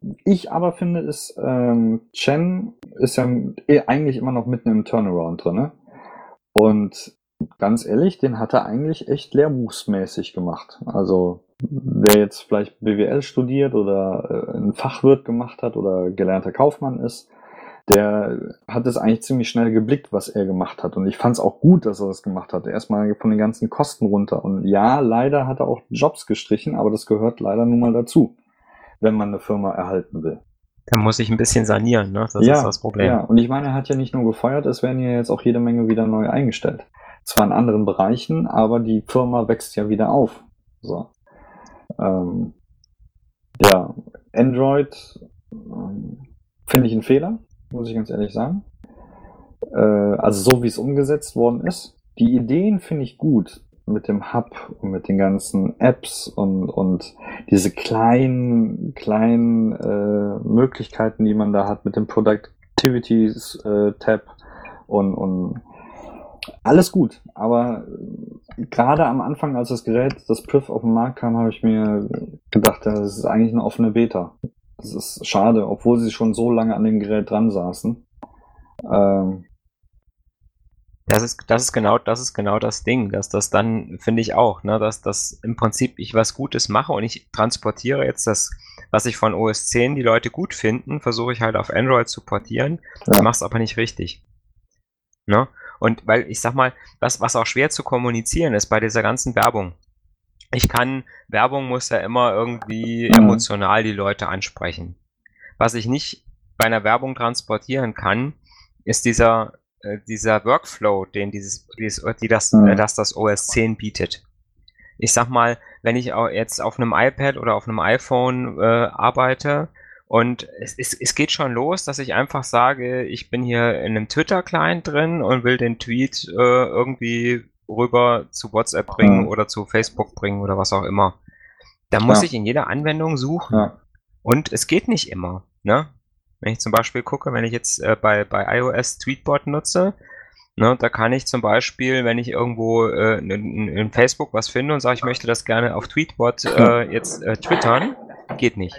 ich aber finde, ist, ähm, Chen ist ja eigentlich immer noch mitten im Turnaround drin, ne? Und ganz ehrlich, den hat er eigentlich echt lehrbuchsmäßig gemacht. Also, wer jetzt vielleicht B W L studiert oder äh, ein Fachwirt gemacht hat oder gelernter Kaufmann ist, der hat es eigentlich ziemlich schnell geblickt, was er gemacht hat. Und ich fand es auch gut, dass er das gemacht hat. Erstmal von den ganzen Kosten runter. Und ja, leider hat er auch Jobs gestrichen, aber das gehört leider nun mal dazu, wenn man eine Firma erhalten will. Da muss ich ein bisschen sanieren, ne? Das ja, ist das Problem. Ja, und ich meine, er hat ja nicht nur gefeuert, es werden ja jetzt auch jede Menge wieder neu eingestellt. Zwar in anderen Bereichen, aber die Firma wächst ja wieder auf. So. Ähm, ja, Android ähm, finde ich einen Fehler, muss ich ganz ehrlich sagen. Äh, also so wie es umgesetzt worden ist. Die Ideen finde ich gut mit dem Hub und mit den ganzen Apps und, und diese kleinen, kleinen äh, Möglichkeiten, die man da hat mit dem Productivities äh, Tab und, und alles gut. Aber gerade am Anfang, als das Gerät, das Priv auf den Markt kam, habe ich mir gedacht, das ist eigentlich eine offene Beta. Das ist schade, obwohl sie schon so lange an dem Gerät dran saßen. Ähm, Das ist, das ist genau, das ist genau das Ding, dass das dann, finde ich auch, ne, dass das im Prinzip ich was Gutes mache und ich transportiere jetzt das, was ich von O S zehn die Leute gut finden, versuche ich halt auf Android zu portieren. Ich Ja. mache es aber nicht richtig. Ne? Und weil ich sag mal, was, was auch schwer zu kommunizieren ist bei dieser ganzen Werbung. Ich kann, Werbung muss ja immer irgendwie Mhm. emotional die Leute ansprechen. Was ich nicht bei einer Werbung transportieren kann, ist dieser äh, dieser Workflow, den dieses, dieses die das, Mhm. äh, das das O S zehn bietet. Ich sag mal, wenn ich auch jetzt auf einem iPad oder auf einem iPhone äh, arbeite und es, es, es geht schon los, dass ich einfach sage, ich bin hier in einem Twitter-Client drin und will den Tweet äh, irgendwie rüber zu WhatsApp bringen Mhm. oder zu Facebook bringen oder was auch immer. Da muss Ja. ich in jeder Anwendung suchen. Ja. Und es geht nicht immer, ne? Wenn ich zum Beispiel gucke, wenn ich jetzt äh, bei, bei iOS Tweetbot nutze, ne, da kann ich zum Beispiel, wenn ich irgendwo äh, in, in, in Facebook was finde und sage, ich möchte das gerne auf Tweetbot äh, jetzt äh, twittern, geht nicht.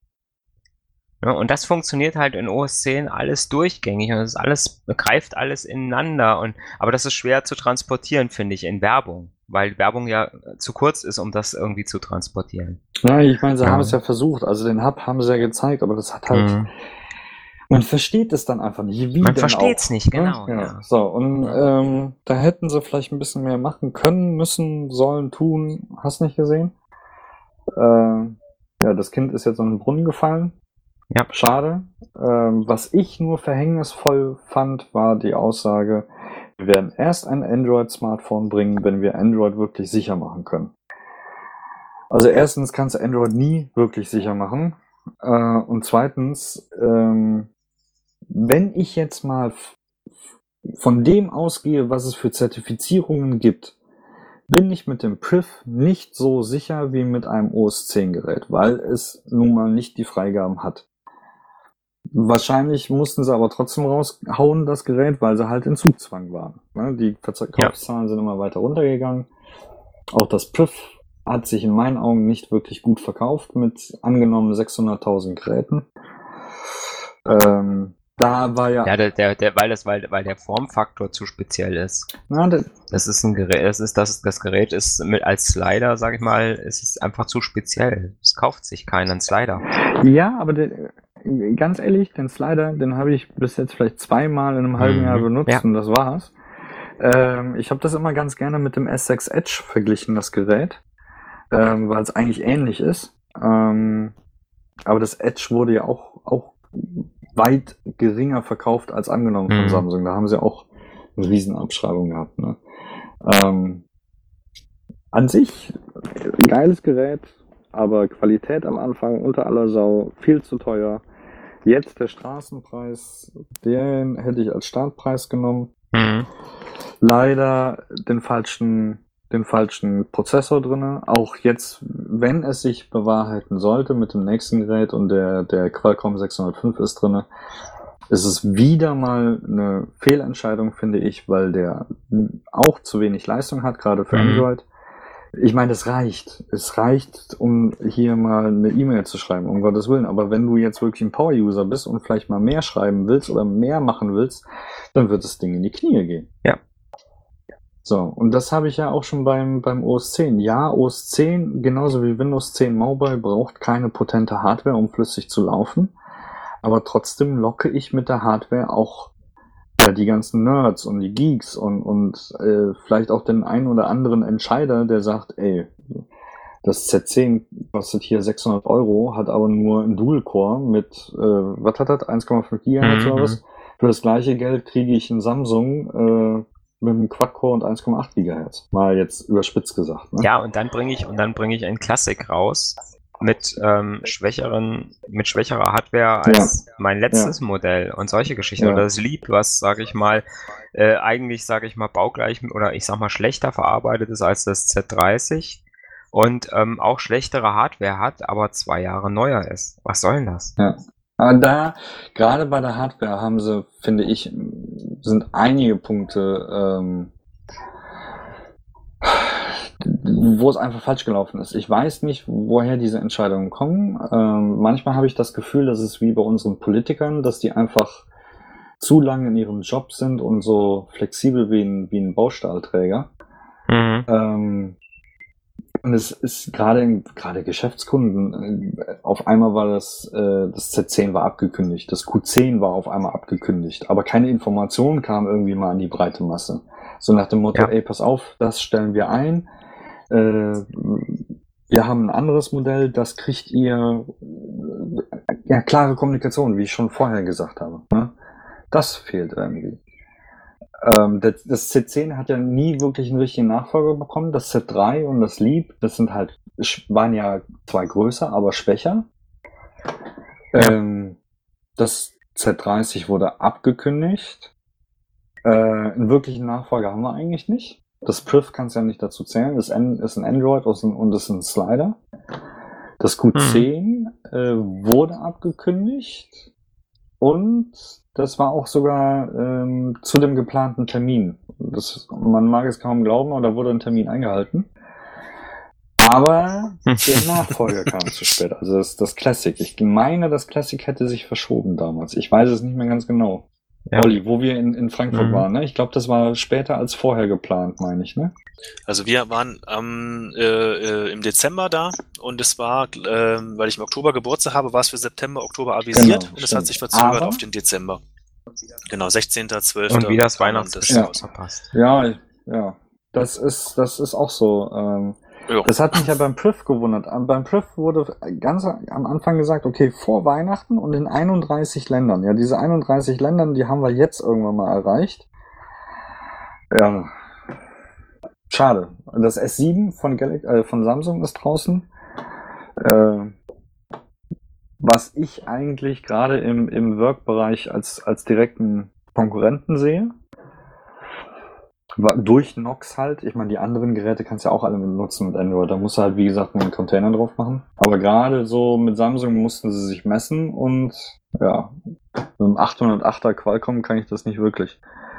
Ne, und das funktioniert halt in O S zehn alles durchgängig und es ist alles, greift alles ineinander. Und, aber das ist schwer zu transportieren, finde ich, in Werbung, weil Werbung ja zu kurz ist, um das irgendwie zu transportieren. Ja, ich meine, sie Ja. haben es ja versucht. Also den Hub haben sie ja gezeigt, aber das hat halt, Mhm. man versteht es dann einfach nicht. Wie Man denn versteht's auch, nicht, genau, Ne? ja. So, und ähm, da hätten sie vielleicht ein bisschen mehr machen können, müssen, sollen, tun. Hast nicht gesehen? Äh, ja, das Kind ist jetzt in den Brunnen gefallen. Ja. Schade. Ähm, was ich nur verhängnisvoll fand, war die Aussage, wir werden erst ein Android-Smartphone bringen, wenn wir Android wirklich sicher machen können. Also erstens kannst du Android nie wirklich sicher machen. Äh, und zweitens, ähm, wenn ich jetzt mal f- von dem ausgehe, was es für Zertifizierungen gibt, bin ich mit dem Priv nicht so sicher wie mit einem O S zehn Gerät, weil es nun mal nicht die Freigaben hat. Wahrscheinlich mussten sie aber trotzdem raushauen, das Gerät, weil sie halt in Zugzwang waren. Ne? Die Verkaufszahlen sind immer weiter runtergegangen. Auch das Priv hat sich in meinen Augen nicht wirklich gut verkauft mit angenommen sechshunderttausend Geräten. Ähm, da war ja, Ja, der, der, der, weil das, weil, weil der Formfaktor zu speziell ist. na, der, Das ist ein Gerät, es ist, das, das Gerät ist mit als Slider, sag ich mal, es ist einfach zu speziell. Es kauft sich keinen Slider. ja, aber der, ganz ehrlich, den Slider, den habe ich bis jetzt vielleicht zweimal in einem halben Mhm. Jahr benutzt Ja. und das war's. Ähm, ich habe das immer ganz gerne mit dem S sechs Edge verglichen, das Gerät, ähm, weil es eigentlich ähnlich ist. Ähm, aber das Edge wurde ja auch, auch weit geringer verkauft als angenommen von Mhm. Samsung. Da haben sie auch eine Riesenabschreibung gehabt. Ne? Ähm, an sich geiles Gerät, aber Qualität am Anfang unter aller Sau, viel zu teuer. Jetzt der Straßenpreis, den hätte ich als Startpreis genommen. Mhm. Leider den falschen, den falschen Prozessor drinne. Auch jetzt, wenn es sich bewahrheiten sollte mit dem nächsten Gerät und der, der Qualcomm sechshundertfünf ist drinne, ist es wieder mal eine Fehlentscheidung, finde ich, weil der auch zu wenig Leistung hat, gerade für Mhm. Android. Ich meine, es reicht. Es reicht, um hier mal eine E-Mail zu schreiben, um Gottes Willen. Aber wenn du jetzt wirklich ein Power-User bist und vielleicht mal mehr schreiben willst oder mehr machen willst, dann wird das Ding in die Knie gehen. Ja. So, und das habe ich ja auch schon beim, beim O S zehn. Ja, O S zehn, genauso wie Windows zehn Mobile, braucht keine potente Hardware, um flüssig zu laufen. Aber trotzdem locke ich mit der Hardware auch ja, die ganzen Nerds und die Geeks und, und äh, vielleicht auch den einen oder anderen Entscheider, der sagt, ey, das Z zehn kostet hier sechshundert Euro, hat aber nur einen Dual-Core mit, äh, was hat das, eins Komma fünf Gigahertz Mhm. oder was? Für das gleiche Geld kriege ich einen Samsung äh, mit einem Quad-Core und eins Komma acht Gigahertz. Mal jetzt überspitzt gesagt. Ne? Ja, und dann bringe ich und dann bringe ich ein Classic raus mit ähm, schwächeren, mit schwächerer Hardware als mein letztes Modell und solche Geschichten. Ja. Oder das Leap, was, sage ich mal, äh, eigentlich, sage ich mal, baugleich oder ich sag mal schlechter verarbeitet ist als das Z dreißig und ähm, auch schlechtere Hardware hat, aber zwei Jahre neuer ist. Was soll denn das? Ja. Aber da, gerade bei der Hardware haben sie, finde ich, sind einige Punkte, ähm, wo es einfach falsch gelaufen ist. Ich weiß nicht, woher diese Entscheidungen kommen. Ähm, manchmal habe ich das Gefühl, dass es wie bei unseren Politikern, dass die einfach zu lange in ihrem Job sind und so flexibel wie ein, wie ein Baustahlträger. Mhm. Ähm, und es ist gerade gerade Geschäftskunden, äh, auf einmal war das, äh, das Z zehn war abgekündigt, das Q zehn war auf einmal abgekündigt, aber keine Information kam irgendwie mal an die breite Masse. So nach dem Motto, Ja. ey, pass auf, das stellen wir ein, äh, wir haben ein anderes Modell, das kriegt ihr, äh, ja, klare Kommunikation, wie ich schon vorher gesagt habe. Ne? Das fehlt irgendwie. Ähm, das, das Z zehn hat ja nie wirklich einen richtigen Nachfolger bekommen. Das Z drei und das Leap, das sind halt, waren ja zwar größer, aber schwächer. Ja. Ähm, das Z dreißig wurde abgekündigt. Äh, einen wirklichen Nachfolger haben wir eigentlich nicht. Das Priv kannst du ja nicht dazu zählen. Das ist ein Android und das ist ein Slider. Das Q zehn mhm. äh, wurde abgekündigt und das war auch sogar ähm, zu dem geplanten Termin. Das, man mag es kaum glauben, aber da wurde ein Termin eingehalten. Aber der Nachfolger kam zu spät. Also das, das Classic. Ich meine, das Classic hätte sich verschoben damals. Ich weiß es nicht mehr ganz genau. Ja. Olli, wo wir in, in Frankfurt mhm. waren, ne? Ich glaube, das war später als vorher geplant, meine ich, ne? Also wir waren ähm, äh, im Dezember da und es war, äh, weil ich im Oktober Geburtstag habe, war es für September, Oktober avisiert genau, und es hat sich verzögert aber auf den Dezember. Genau, sechzehnten zwölften Und wie das Weihnachtsgeschenk ja. verpasst. Ja, ja. Das ist, das ist auch so. Ähm, ja. Das hat mich ja beim Priv gewundert. Beim Priv wurde ganz am Anfang gesagt, okay, vor Weihnachten und in einunddreißig Ländern. Ja, diese einunddreißig Ländern, die haben wir jetzt irgendwann mal erreicht. Ja, schade. Das S sieben von, Galaxy, äh, von Samsung ist draußen. Äh, was ich eigentlich gerade im, im Work-Bereich als, als direkten Konkurrenten sehe. Durch Nox halt. Ich meine, die anderen Geräte kannst du ja auch alle benutzen mit Android. Da musst du halt, wie gesagt, einen Container drauf machen. Aber gerade so mit Samsung mussten sie sich messen und ja, mit einem achthundertachter Qualcomm kann ich das nicht wirklich.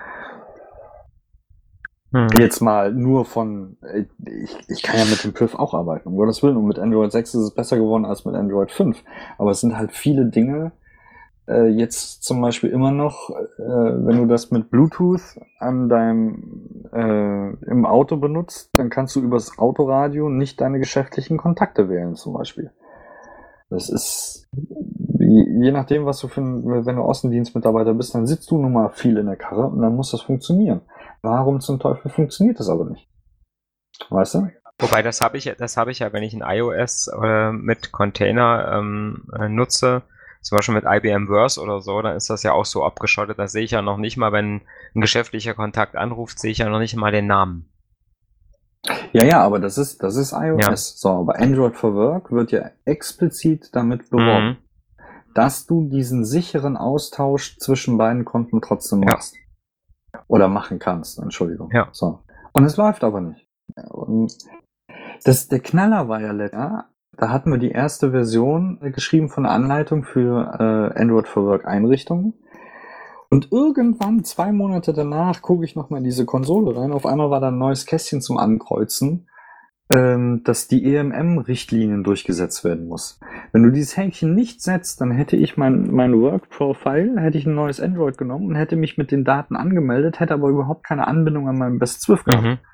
Hm. Jetzt mal nur von, ich, ich kann ja mit dem Priv auch arbeiten, um Gottes Willen. Und mit Android sechs ist es besser geworden als mit Android fünf. Aber es sind halt viele Dinge, äh, jetzt zum Beispiel immer noch, äh, wenn du das mit Bluetooth an deinem, äh, im Auto benutzt, dann kannst du übers Autoradio nicht deine geschäftlichen Kontakte wählen zum Beispiel. Das ist, je, je nachdem, was du für ein, wenn du Außendienstmitarbeiter bist, dann sitzt du nun mal viel in der Karre und dann muss das funktionieren. Warum zum Teufel funktioniert das aber nicht? Weißt du? Wobei, das habe ich, das habe ich ja, wenn ich ein iOS äh, mit Container ähm, äh, nutze, zum Beispiel mit I B M Verse oder so, dann ist das ja auch so abgeschottet. Da sehe ich ja noch nicht mal, wenn ein geschäftlicher Kontakt anruft, sehe ich ja noch nicht mal den Namen. Ja, ja, aber das ist, das ist iOS. Ja. So, aber Android for Work wird ja explizit damit beworben, mhm. dass du diesen sicheren Austausch zwischen beiden Konten trotzdem machst. Ja. Oder machen kannst, Entschuldigung. Ja. So. Und es läuft aber nicht. Und das, der Knaller war ja letzter, da hatten wir die erste Version geschrieben von der Anleitung für äh, Android for Work Einrichtungen. Und irgendwann, zwei Monate danach, gucke ich nochmal in diese Konsole rein. Auf einmal war da ein neues Kästchen zum Ankreuzen. ähm, dass die E M M-Richtlinien durchgesetzt werden muss. Wenn du dieses Häkchen nicht setzt, dann hätte ich mein, mein Work-Profile, hätte ich ein neues Android genommen und hätte mich mit den Daten angemeldet, hätte aber überhaupt keine Anbindung an meinem Best Swift gehabt. Mhm.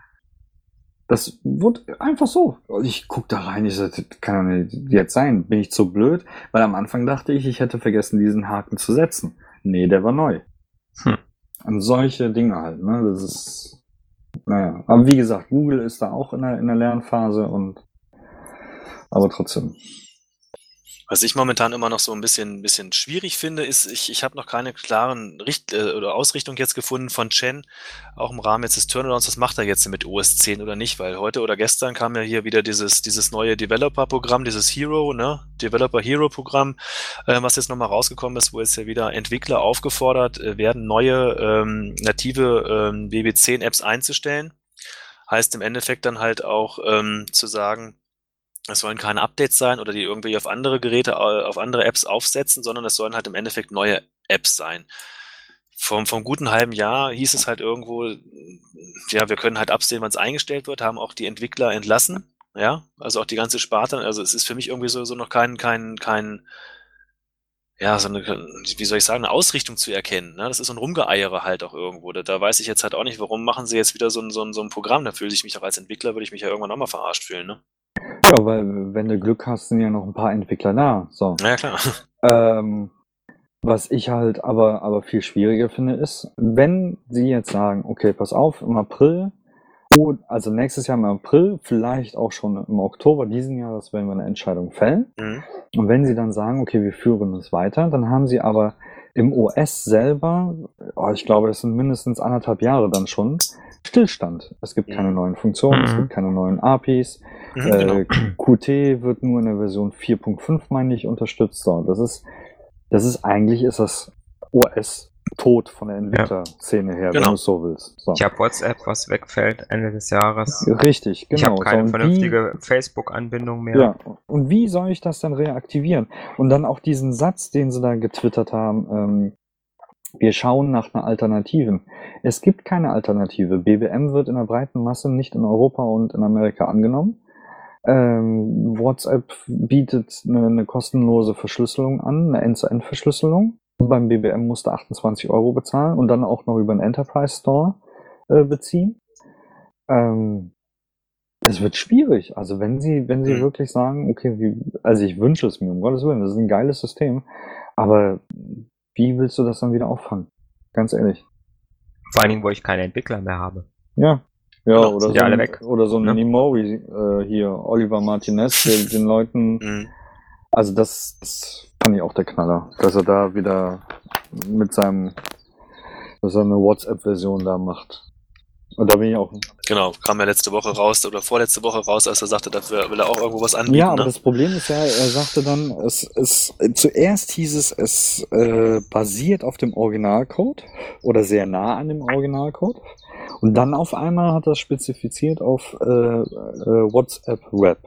Das wurde einfach so. Ich guck da rein, ich sag, das kann doch nicht jetzt sein. Bin ich zu blöd? Weil am Anfang dachte ich, ich hätte vergessen, diesen Haken zu setzen. Nee, der war neu. Hm. Und solche Dinge halt, ne? Das ist, naja. Aber wie gesagt, Google ist da auch in der, in der Lernphase und, aber trotzdem. Was ich momentan immer noch so ein bisschen, bisschen schwierig finde, ist, ich, ich habe noch keine klaren Richt äh, oder Ausrichtung jetzt gefunden von Chen, auch im Rahmen jetzt des Turnarounds, was macht er jetzt mit O S zehn oder nicht, weil heute oder gestern kam ja hier wieder dieses, dieses neue Developer-Programm, dieses Hero, ne, Developer-Hero-Programm, äh, was jetzt nochmal rausgekommen ist, wo jetzt ja wieder Entwickler aufgefordert äh, werden, neue ähm, native ähm, B B zehn Apps einzustellen. Heißt im Endeffekt dann halt auch ähm, zu sagen, es sollen keine Updates sein oder die irgendwie auf andere Geräte, auf andere Apps aufsetzen, sondern es sollen halt im Endeffekt neue Apps sein. Vom, vom guten halben Jahr hieß es halt irgendwo, ja, wir können halt absehen, wann es eingestellt wird, haben auch die Entwickler entlassen, ja, also auch die ganze Sparte, also es ist für mich irgendwie so, so noch kein, kein, kein, ja, so eine, wie soll ich sagen, eine Ausrichtung zu erkennen, ne? Das ist so ein Rumgeeiere halt auch irgendwo, da, da weiß ich jetzt halt auch nicht, warum machen sie jetzt wieder so ein, so ein, so ein Programm, da fühle ich mich auch als Entwickler, würde ich mich ja irgendwann auch mal verarscht fühlen, ne? Ja, weil wenn du Glück hast, sind ja noch ein paar Entwickler da. So. Ja, klar. Ähm, was ich halt aber, aber viel schwieriger finde, ist, wenn sie jetzt sagen, okay, pass auf, im April, oh, also nächstes Jahr im April, vielleicht auch schon im Oktober diesen Jahres werden wir eine Entscheidung fällen. Mhm. Und wenn sie dann sagen, okay, wir führen es weiter, dann haben sie aber im O S selber, oh, ich glaube, es sind mindestens anderthalb Jahre dann schon, Stillstand. Es gibt keine neuen Funktionen, Mhm. es gibt keine neuen A P Is. Mhm, Äh, genau. Q T wird nur in der Version vier Punkt fünf, meine ich, unterstützt. So, das ist, das ist eigentlich ist das O S tot von der Entwicklerszene her, Genau. wenn du es so willst. So. Ich habe WhatsApp, was wegfällt Ende des Jahres. Richtig, genau. Ich habe keine so, und vernünftige Facebook-Anbindung mehr. Wie, ja, und wie soll ich das dann reaktivieren? Und dann auch diesen Satz, den sie da getwittert haben, ähm, wir schauen nach einer Alternativen. Es gibt keine Alternative. B B M wird in der breiten Masse nicht in Europa und in Amerika angenommen. Ähm, WhatsApp bietet eine, eine kostenlose Verschlüsselung an, eine End-zu-End-Verschlüsselung. Beim B B M musst du achtundzwanzig Euro bezahlen und dann auch noch über den Enterprise Store äh, beziehen. Ähm, es wird schwierig. Also wenn sie, wenn sie Mhm. wirklich sagen, okay, wie, also ich wünsche es mir, um Gottes Willen, das ist ein geiles System, aber wie willst du das dann wieder auffangen? Ganz ehrlich. Vor allen Dingen, wo ich keine Entwickler mehr habe. Ja. Ja, Genau, oder sind so, ja alle ein, weg, oder so ein ne? Nimori äh, hier, Oliver Martinez, der den Leuten, Mhm. also das, das fand ich auch der Knaller, dass er da wieder mit seinem, dass er eine WhatsApp-Version da macht. Und da bin ich auch. Genau, kam ja letzte Woche raus oder vorletzte Woche raus, als er sagte, dafür will er auch irgendwo was anbieten. Ja, aber ne? das Problem ist ja, er sagte dann, es, es zuerst hieß es, es äh, basiert auf dem Originalcode oder sehr nah an dem Originalcode. Und dann auf einmal hat er es spezifiziert auf äh, äh, WhatsApp Web.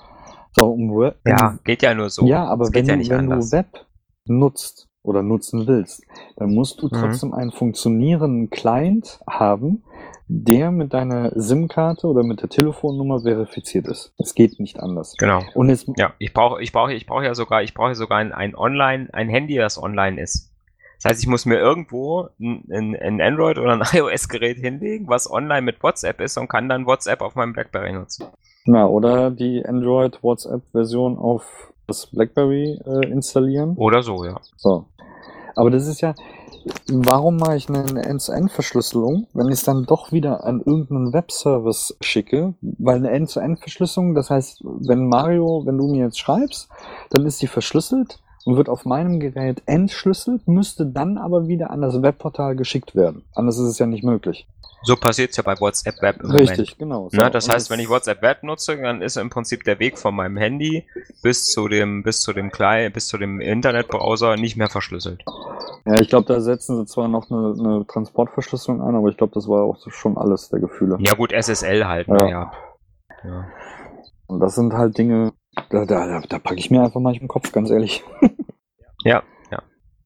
So, um Web. Ja, geht ja nur so. Ja, aber Es wenn, geht ja du, nicht wenn anders. du Web nutzt oder nutzen willst, dann musst du Mhm. trotzdem einen funktionierenden Client haben, der mit deiner SIM-Karte oder mit der Telefonnummer verifiziert ist. Es geht nicht anders. Genau. Und es, Ja, ich brauche, ich brauche, ich brauche ja sogar, ich brauche ja sogar ein, ein Online, ein Handy, das online ist. Das heißt, ich muss mir irgendwo ein, ein, ein Android oder ein iOS-Gerät hinlegen, was online mit WhatsApp ist und kann dann WhatsApp auf meinem BlackBerry nutzen. na, oder die Android-WhatsApp-Version auf das BlackBerry äh, installieren. Oder so, ja. So. Aber das ist ja, warum mache ich eine End-zu-End-Verschlüsselung, wenn ich es dann doch wieder an irgendeinen Webservice schicke? Weil eine End-zu-End-Verschlüsselung, das heißt, wenn Mario, wenn du mir jetzt schreibst, dann ist die verschlüsselt und wird auf meinem Gerät entschlüsselt, müsste dann aber wieder an das Webportal geschickt werden. Anders ist es ja nicht möglich. So passiert es ja bei WhatsApp Web im Richtig, genau. Moment. Ne, das und heißt, wenn ich WhatsApp Web nutze, dann ist im Prinzip der Weg von meinem Handy bis zu dem, bis zu dem Client, bis zu dem Internetbrowser nicht mehr verschlüsselt. Ja, ich glaube, da setzen sie zwar noch eine, eine Transportverschlüsselung ein, aber ich glaube, das war auch schon alles der Gefühle. Ja gut, S S L halt, Ja. naja. Ja. Und das sind halt Dinge, da, da, da packe ich mir einfach mal im Kopf, ganz ehrlich. Ja, ja.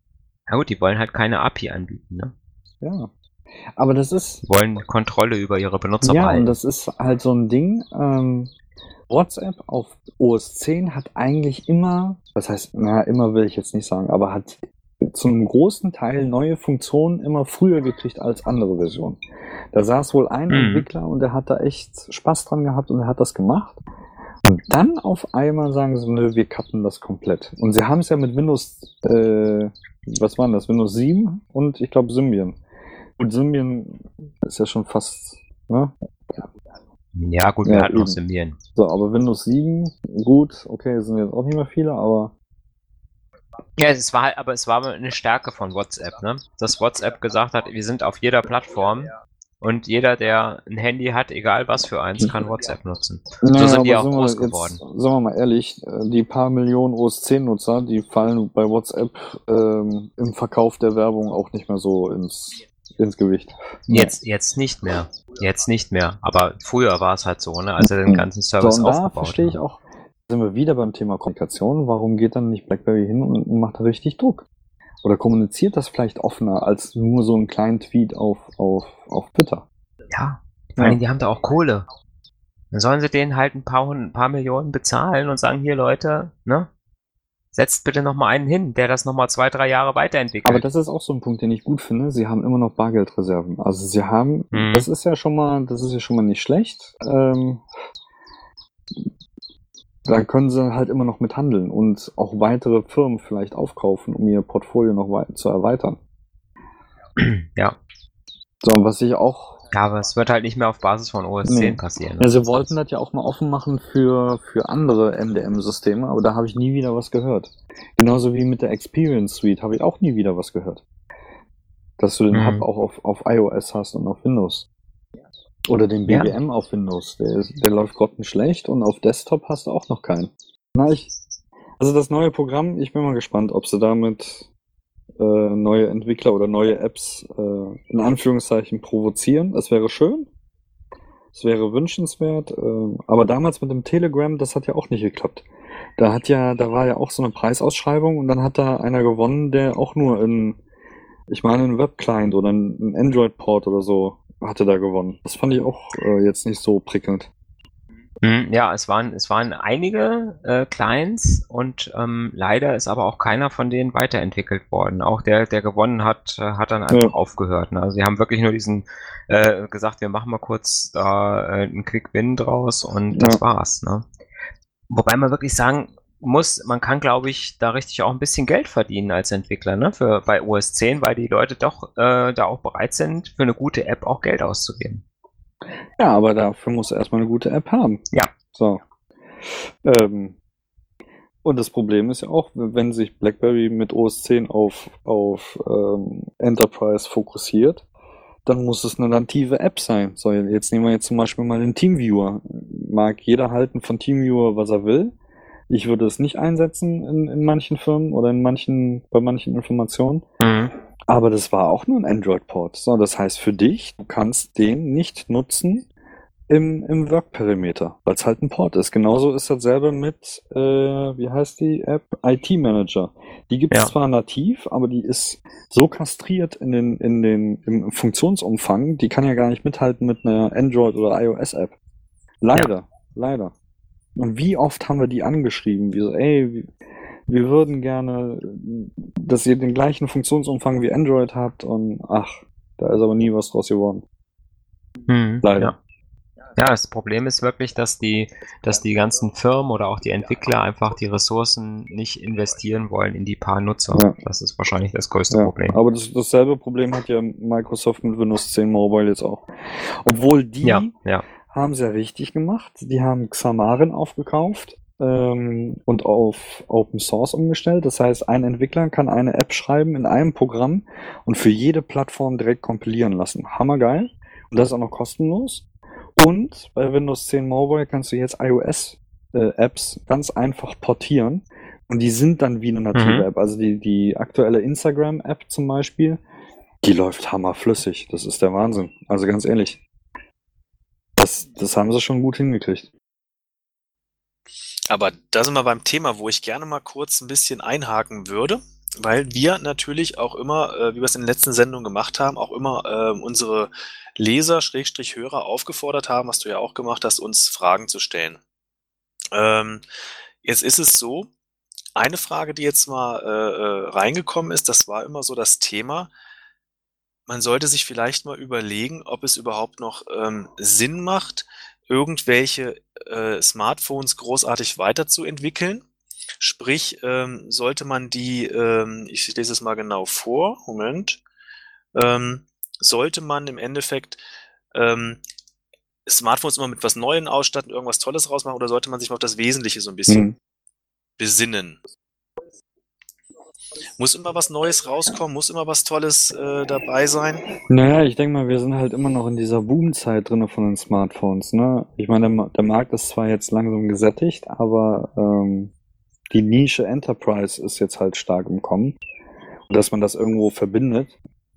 Na gut, die wollen halt keine A P I anbieten, ne? Ja. Aber das ist, Die wollen Kontrolle über ihre Benutzer ja, behalten. und das ist halt so ein Ding, ähm, WhatsApp auf O S zehn hat eigentlich immer, was heißt, na, immer will ich jetzt nicht sagen, aber hat zu einem großen Teil neue Funktionen immer früher gekriegt als andere Versionen. Da saß wohl ein Mhm. Entwickler und der hat da echt Spaß dran gehabt und er hat das gemacht. Und dann auf einmal sagen sie, nö, wir cutten das komplett. Und sie haben es ja mit Windows, äh, was war das, Windows sieben und ich glaube Symbian. Und Symbian ist ja schon fast, ne? Ja, gut, Ja, wir hatten noch eben. Symbian. So, aber Windows sieben, gut, okay, sind jetzt auch nicht mehr viele, aber Ja, es war halt, aber es war eine Stärke von WhatsApp, ne? Dass WhatsApp gesagt hat, wir sind auf jeder Plattform und jeder, der ein Handy hat, egal was für eins, kann WhatsApp nutzen. So naja, sind die aber auch sind wir groß jetzt, geworden. sagen wir mal ehrlich, äh, die paar Millionen O S zehn-Nutzer, die fallen bei WhatsApp ähm, im Verkauf der Werbung auch nicht mehr so ins, ins Gewicht. Jetzt, jetzt nicht mehr. Jetzt nicht mehr. Aber früher war es halt so, ne? Als er den Mhm. ganzen So, Service und da aufgebaut verstehe ich hat. auch, sind wir wieder beim Thema Kommunikation, warum geht dann nicht BlackBerry hin und macht da richtig Druck? Oder kommuniziert das vielleicht offener als nur so einen kleinen Tweet auf, auf, auf Twitter? Ja. Vor allem, die haben da auch Kohle. Dann sollen sie denen halt ein paar, ein paar Millionen bezahlen und sagen, hier Leute, ne? Setzt bitte nochmal einen hin, der das nochmal zwei, drei Jahre weiterentwickelt. Aber das ist auch so ein Punkt, den ich gut finde. Sie haben immer noch Bargeldreserven. Also sie haben, Mhm. das ist ja schon mal, das ist ja schon mal nicht schlecht. Ähm, da können sie halt immer noch mit handeln und auch weitere Firmen vielleicht aufkaufen, um ihr Portfolio noch wei- zu erweitern. Ja. So, und was ich auch, Ja, aber es wird halt nicht mehr auf Basis von O S Nee. zehn passieren. ja, sie wollten das ja auch mal offen machen für, für andere M D M-Systeme, aber da habe ich nie wieder was gehört. Genauso wie mit der Experience Suite habe ich auch nie wieder was gehört. Dass du den Mhm. Hub auch auf, auf iOS hast und auf Windows. Oder den Ja. B W M auf Windows. Der, ist, der läuft grottenschlecht und auf Desktop hast du auch noch keinen. Na, ich, also das neue Programm, ich bin mal gespannt, ob sie damit äh, neue Entwickler oder neue Apps äh, in Anführungszeichen provozieren. Das wäre schön. Das wäre wünschenswert. Äh, aber damals mit dem Telegram, das hat ja auch nicht geklappt. Da hat ja, da war ja auch so eine Preisausschreibung und dann hat da einer gewonnen, der auch nur in, ich meine, ein Webclient oder ein Android-Port oder so hatte da gewonnen. Das fand ich auch äh, jetzt nicht so prickelnd. Mhm, ja, es waren, es waren einige äh, Clients und ähm, leider ist aber auch keiner von denen weiterentwickelt worden. Auch der, der gewonnen hat, äh, hat dann einfach Ja. aufgehört. Ne? Also sie haben wirklich nur diesen äh, gesagt, wir machen mal kurz da äh, einen Quick Win draus und das Ja. war's. Ne? Wobei man wirklich sagen muss, man kann, glaube ich, da richtig auch ein bisschen Geld verdienen als Entwickler, ne? Für bei O S zehn, weil die Leute doch äh, da auch bereit sind, für eine gute App auch Geld auszugeben. Ja, aber dafür musst du erstmal eine gute App haben. Ja. So. Ähm, und das Problem ist ja auch, wenn sich BlackBerry mit O S zehn auf, auf ähm, Enterprise fokussiert, dann muss es eine native App sein. So, jetzt nehmen wir jetzt zum Beispiel mal den Teamviewer. Mag jeder halten von Teamviewer, was er will. Ich würde es nicht einsetzen in, in manchen Firmen oder in manchen, bei manchen Informationen. Mhm. Aber das war auch nur ein Android-Port. So, das heißt für dich, du kannst den nicht nutzen im, im Work-Perimeter, weil es halt ein Port ist. Genauso ist dasselbe mit, äh, wie heißt die App? I T Manager. Die gibt es Ja. zwar nativ, aber die ist so kastriert in den, in den, im Funktionsumfang, die kann ja gar nicht mithalten mit einer Android- oder iOS-App. Leider, leider. Und wie oft haben wir die angeschrieben? Wie so, ey, wir, wir würden gerne, dass ihr den gleichen Funktionsumfang wie Android habt und ach, da ist aber nie was draus geworden. Mhm. Leider. Ja. Ja, das Problem ist wirklich, dass die, dass die ganzen Firmen oder auch die Entwickler einfach die Ressourcen nicht investieren wollen in die paar Nutzer. Ja. Das ist wahrscheinlich das größte Ja, Problem. aber das, dasselbe Problem hat ja Microsoft mit Windows zehn Mobile jetzt auch. Obwohl die Ja, ja. haben sie ja richtig gemacht. Die haben Xamarin aufgekauft ähm, und auf Open Source umgestellt. Das heißt, ein Entwickler kann eine App schreiben in einem Programm und für jede Plattform direkt kompilieren lassen. Hammergeil. Und das ist auch noch kostenlos. Und bei Windows zehn Mobile kannst du jetzt iOS-Apps ganz einfach portieren. Und die sind dann wie eine native Mhm. App. Also die, die aktuelle Instagram-App zum Beispiel, die läuft hammerflüssig. Das ist der Wahnsinn. Also ganz ehrlich. Das, das haben sie schon gut hingekriegt. Aber da sind wir beim Thema, wo ich gerne mal kurz ein bisschen einhaken würde, weil wir natürlich auch immer, äh, wie wir es in den letzten Sendungen gemacht haben, auch immer äh, unsere Leser, Schrägstrich Hörer aufgefordert haben, was du ja auch gemacht hast, uns Fragen zu stellen. Ähm, jetzt ist es so, eine Frage, die jetzt mal äh, reingekommen ist, das war immer so das Thema, man sollte sich vielleicht mal überlegen, ob es überhaupt noch ähm, Sinn macht, irgendwelche äh, Smartphones großartig weiterzuentwickeln. Sprich, ähm, sollte man die, ähm, ich lese es mal genau vor, Moment, ähm, sollte man im Endeffekt ähm, Smartphones immer mit was Neuem ausstatten, irgendwas Tolles rausmachen, oder sollte man sich mal auf das Wesentliche so ein bisschen Mhm. besinnen? Muss immer was Neues rauskommen? Muss immer was Tolles äh, dabei sein? Naja, ich denke mal, wir sind halt immer noch in dieser Boomzeit drin von den Smartphones, ne? Ich meine, der, Ma- der Markt ist zwar jetzt langsam gesättigt, aber ähm, die Nische Enterprise ist jetzt halt stark im Kommen. Und dass man das irgendwo verbindet,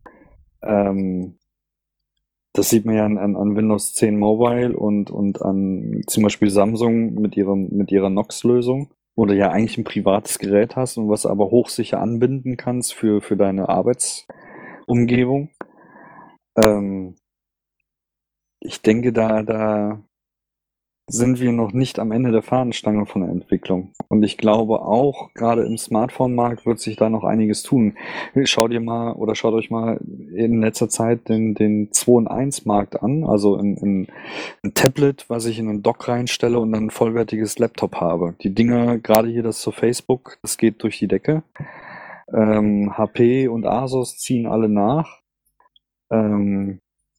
ähm, das sieht man ja an, an, an Windows zehn Mobile und, und an zum Beispiel Samsung mit, ihrem, mit ihrer Nox-Lösung, wo du ja eigentlich ein privates Gerät hast und was aber hochsicher anbinden kannst für, für deine Arbeitsumgebung. Ähm, ich denke, da, da sind wir noch nicht am Ende der Fahnenstange von der Entwicklung. Und ich glaube auch, gerade im Smartphone-Markt wird sich da noch einiges tun. Schau dir mal oder schaut euch mal in letzter Zeit den, den zwei in eins Markt an, also in, in ein Tablet, was ich in einen Dock reinstelle und dann ein vollwertiges Laptop habe. Die Dinger, gerade hier das zu Facebook, das geht durch die Decke. Ähm, H P und Asus ziehen alle nach. Ähm,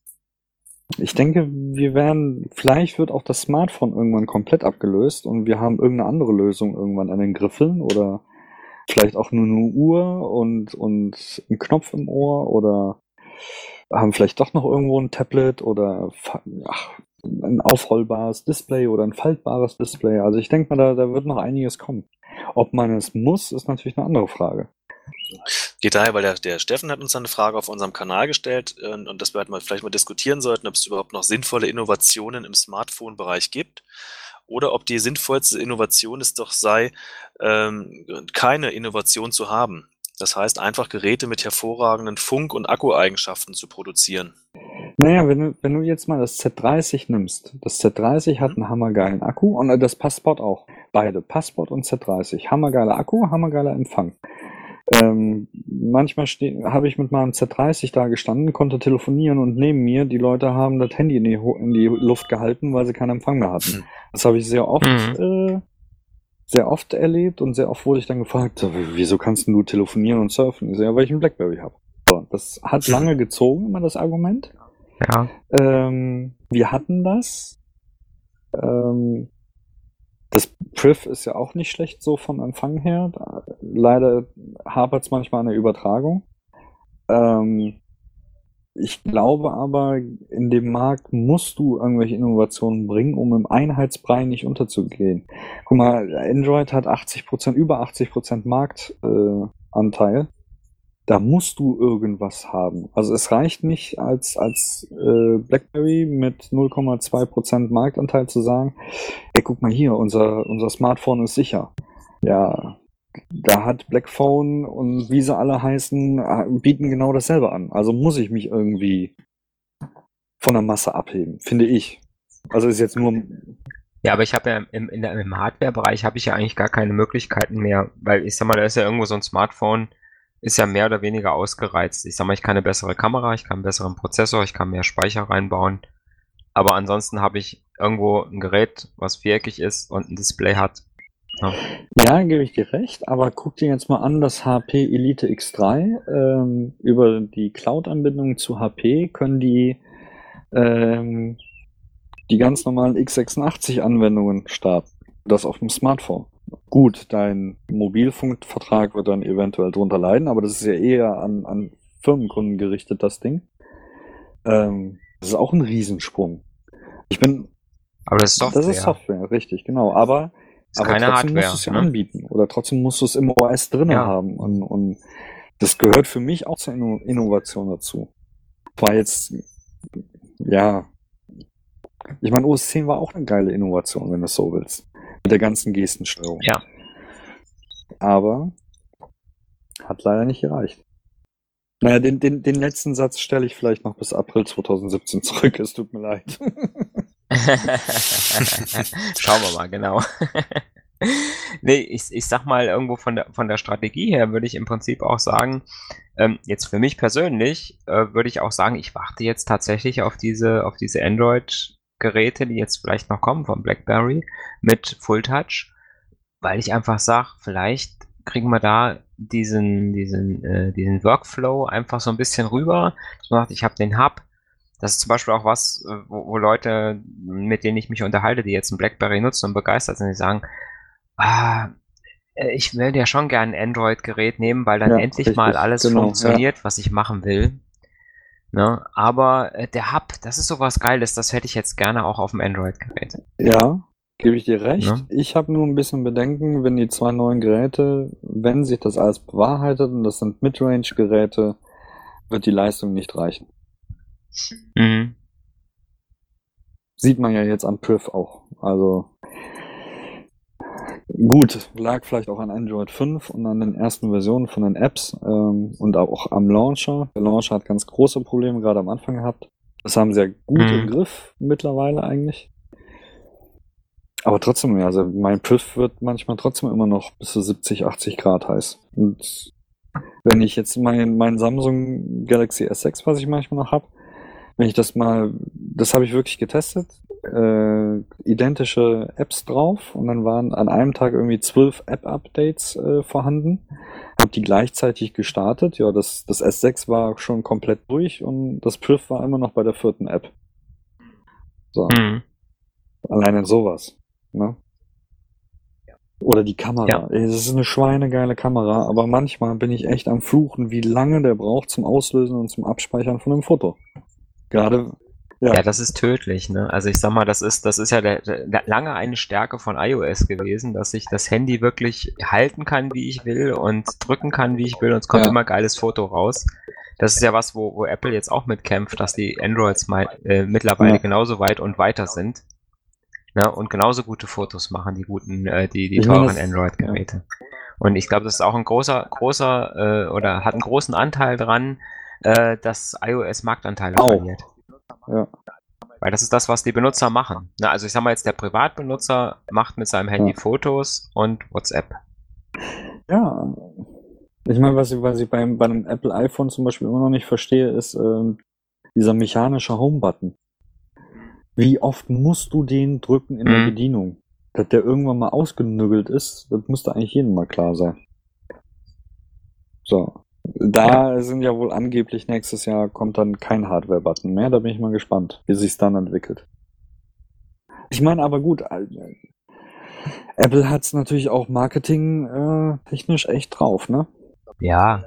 Ich denke, wir werden, vielleicht wird auch das Smartphone irgendwann komplett abgelöst und wir haben irgendeine andere Lösung irgendwann an den Griffeln oder vielleicht auch nur eine Uhr und, und einen Knopf im Ohr oder haben vielleicht doch noch irgendwo ein Tablet oder fa- ach, ein aufrollbares Display oder ein faltbares Display. Also ich denke mal, da, da wird noch einiges kommen. Ob man es muss, ist natürlich eine andere Frage. Geht daher, weil der, der Steffen hat uns eine Frage auf unserem Kanal gestellt äh, und das wir halt mal vielleicht mal diskutieren sollten, ob es überhaupt noch sinnvolle Innovationen im Smartphone-Bereich gibt oder ob die sinnvollste Innovation es doch sei, ähm, keine Innovation zu haben. Das heißt, einfach Geräte mit hervorragenden Funk- und Akkueigenschaften zu produzieren. Naja, wenn du, wenn du jetzt mal das Z dreißig nimmst, das Z dreißig hat einen hammergeilen Akku und das Passport auch. Beide, Passport und Z dreißig. Hammergeiler Akku, hammergeiler Empfang. Ähm, manchmal habe ich mit meinem Z dreißig da gestanden, konnte telefonieren und neben mir, die Leute haben das Handy in die, in die Luft gehalten, weil sie keinen Empfang mehr hatten. Hm. Das habe ich sehr oft, Mhm. äh, sehr oft erlebt und sehr oft wurde ich dann gefragt, so, wieso kannst du telefonieren und surfen? Ich so, ja, weil ich einen Blackberry habe. So, das hat lange gezogen, immer das Argument. Ja. Ähm, wir hatten das. Ähm, das Priv ist ja auch nicht schlecht so vom Empfang her. Da, leider hapert es manchmal an der Übertragung. Ähm, ich glaube aber, in dem Markt musst du irgendwelche Innovationen bringen, um im Einheitsbrei nicht unterzugehen. Guck mal, Android hat achtzig Prozent, über achtzig Prozent Marktanteil. Äh, Da musst du irgendwas haben. Also es reicht nicht als, als äh, BlackBerry mit null Komma zwei Prozent Marktanteil zu sagen, ey, guck mal hier, unser, unser Smartphone ist sicher. Ja, da hat Blackphone und wie sie alle heißen, bieten genau dasselbe an. Also muss ich mich irgendwie von der Masse abheben, finde ich. Also ist jetzt nur... Ja, aber ich habe ja im, in der, im Hardware-Bereich habe ich ja eigentlich gar keine Möglichkeiten mehr, weil ich sag mal, da ist ja irgendwo so ein Smartphone, ist ja mehr oder weniger ausgereizt. Ich sag mal, ich kann eine bessere Kamera, ich kann einen besseren Prozessor, ich kann mehr Speicher reinbauen. Aber ansonsten habe ich irgendwo ein Gerät, was viereckig ist und ein Display hat. Ja, Ja, gebe ich dir recht, aber guck dir jetzt mal an, das H P Elite X drei. Ähm, über die Cloud-Anbindung zu H P können die ähm, die ganz normalen x sechsundachtzig-Anwendungen starten. Das auf dem Smartphone. Gut, dein Mobilfunkvertrag wird dann eventuell drunter leiden, aber das ist ja eher an, an Firmenkunden gerichtet, das Ding. Ähm, das ist auch ein Riesensprung. Ich bin. aber das ist Software. Das ist Software, richtig, genau. Aber, ist aber keine trotzdem Hardware, musst du es ja ne? anbieten. Oder trotzdem musst du es im O S drin Ja. haben. Und, und das gehört für mich auch zur Inno- Innovation dazu. War jetzt, ja, ich meine, O S zehn war auch eine geile Innovation, wenn du es so willst. Mit der ganzen Gestensteuerung. Ja. Aber hat leider nicht gereicht. Naja, den, den, den letzten Satz stelle ich vielleicht noch bis April zwanzig siebzehn zurück. Es tut mir leid. Schauen wir mal, genau. Nee, ich, ich sag mal, irgendwo von der, von der Strategie her würde ich im Prinzip auch sagen, ähm, jetzt für mich persönlich, äh, würde ich auch sagen, ich warte jetzt tatsächlich auf diese, auf diese Android-Geräte, die jetzt vielleicht noch kommen von BlackBerry mit Full Touch, weil ich einfach sage, vielleicht kriegen wir da diesen, diesen, äh, diesen Workflow einfach so ein bisschen rüber. Dass man sagt, ich habe den Hub. Das ist zum Beispiel auch was, äh, wo, wo Leute, mit denen ich mich unterhalte, die jetzt ein BlackBerry nutzen und begeistert sind, die sagen, ah, äh, ich will ja schon gern ein Android-Gerät nehmen, weil dann Ja, endlich richtig, mal alles genau, funktioniert, was ich machen will. Ne? Aber äh, der Hub, das ist sowas Geiles, das hätte ich jetzt gerne auch auf dem Android-Gerät. Ja, gebe ich dir recht. Ne? Ich habe nur ein bisschen Bedenken, wenn die zwei neuen Geräte, wenn sich das alles bewahrheitet, und das sind Midrange-Geräte, wird die Leistung nicht reichen. Mhm. Sieht man ja jetzt am P R I V auch. Also gut, lag vielleicht auch an Android fünf und an den ersten Versionen von den Apps ähm, und auch am Launcher. Der Launcher hat ganz große Probleme gerade am Anfang gehabt. Das haben sie ja gut Mhm. im Griff mittlerweile eigentlich. Aber trotzdem, ja, also mein P R I V wird manchmal trotzdem immer noch bis zu siebzig, achtzig Grad heiß. Und wenn ich jetzt mein, mein Samsung Galaxy S sechs, was ich manchmal noch habe, wenn ich das mal, das habe ich wirklich getestet, äh, identische Apps drauf und dann waren an einem Tag irgendwie zwölf App-Updates äh, vorhanden. Hab die gleichzeitig gestartet. Ja, das, das S sechs war schon komplett durch und das P R I V war immer noch bei der vierten App. So, Mhm. alleine sowas. Ne? Oder die Kamera. Ja. Ey, das ist eine schweinegeile Kamera, aber manchmal bin ich echt am Fluchen, wie lange der braucht zum Auslösen und zum Abspeichern von einem Foto. Gerade, ja. Ja, das ist tödlich, ne? Also ich sag mal, das ist, das ist ja der, der, lange eine Stärke von iOS gewesen, dass ich das Handy wirklich halten kann, wie ich will und drücken kann, wie ich will und es kommt Ja. immer geiles Foto raus. Das ist ja was, wo, wo Apple jetzt auch mitkämpft, dass die Androids mal, äh, mittlerweile Ja. genauso weit und weiter sind. Ne? Und genauso gute Fotos machen, die guten, äh, die, die Ich meine, teuren das- Android-Geräte. Und ich glaube, das ist auch ein großer, großer, äh, oder hat einen großen Anteil dran, äh, dass iOS Marktanteile Auch. verliert. Ja. Weil das ist das, was die Benutzer machen. Na, also ich sag mal jetzt, der Privatbenutzer macht mit seinem Handy Ja. Fotos und WhatsApp. Ja. Ich meine, was ich, was ich beim, bei einem Apple iPhone zum Beispiel immer noch nicht verstehe, ist ähm, dieser mechanische Home-Button. Wie oft musst du den drücken in der Mhm. Bedienung? Dass der irgendwann mal ausgenüggelt ist, das müsste eigentlich jedem mal klar sein. So. Da sind ja wohl angeblich nächstes Jahr kommt dann kein Hardware-Button mehr. Da bin ich mal gespannt, wie sich's dann entwickelt. Ich meine aber gut, äh, Apple hat's natürlich auch marketing äh, technisch echt drauf, ne? Ja.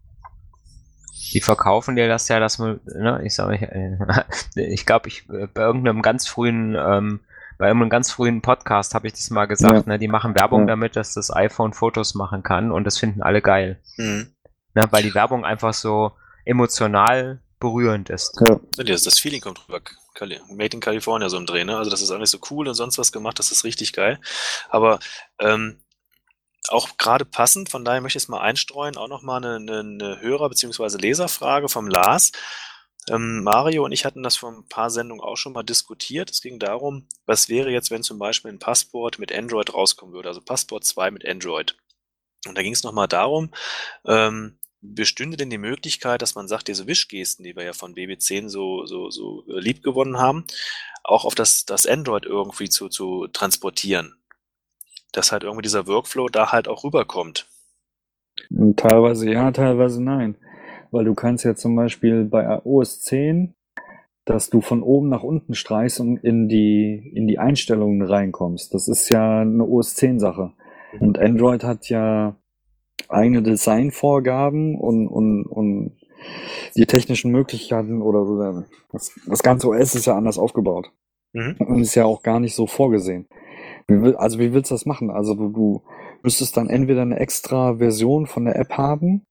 Die verkaufen dir das ja, dass man, ne, ich sag, ich, äh, ich glaube, ich äh, bei irgendeinem ganz frühen, ähm, bei irgendeinem ganz frühen Podcast habe ich das mal gesagt, Ja. ne, die machen Werbung Ja. damit, dass das iPhone Fotos machen kann und das finden alle geil. Mhm. Ne, weil die Werbung einfach so emotional berührend ist. Ja. Ja, Das, das Feeling kommt rüber. Cali- Made in California so im Dreh, ne? Also das ist auch nicht so cool und sonst was gemacht, das ist richtig geil. Aber ähm, auch gerade passend, von daher möchte ich es mal einstreuen, auch nochmal eine, eine, eine Hörer- bzw. Leserfrage vom Lars. Ähm, Mario und ich hatten das vor ein paar Sendungen auch schon mal diskutiert. Es ging darum, was wäre jetzt, wenn zum Beispiel ein Passport mit Android rauskommen würde, also Passport zwei mit Android. Und da ging es nochmal darum, ähm, bestünde denn die Möglichkeit, dass man sagt, diese Wischgesten, die wir ja von B B zehn so, so, so äh, lieb gewonnen haben, auch auf das, das Android irgendwie zu, zu transportieren. Dass halt irgendwie dieser Workflow da halt auch rüberkommt. Und teilweise ja, teilweise nein. Weil du kannst ja zum Beispiel bei O S zehn, dass du von oben nach unten streichst und in die, in die Einstellungen reinkommst. Das ist ja eine O S zehn Sache. Und Android hat ja eigene Designvorgaben und, und, und die technischen Möglichkeiten oder, oder das, das ganze O S ist ja anders aufgebaut. Mhm. Und ist ja auch gar nicht so vorgesehen. Wie will, also wie willst du das machen? Also du, du müsstest dann entweder eine extra Version von der App haben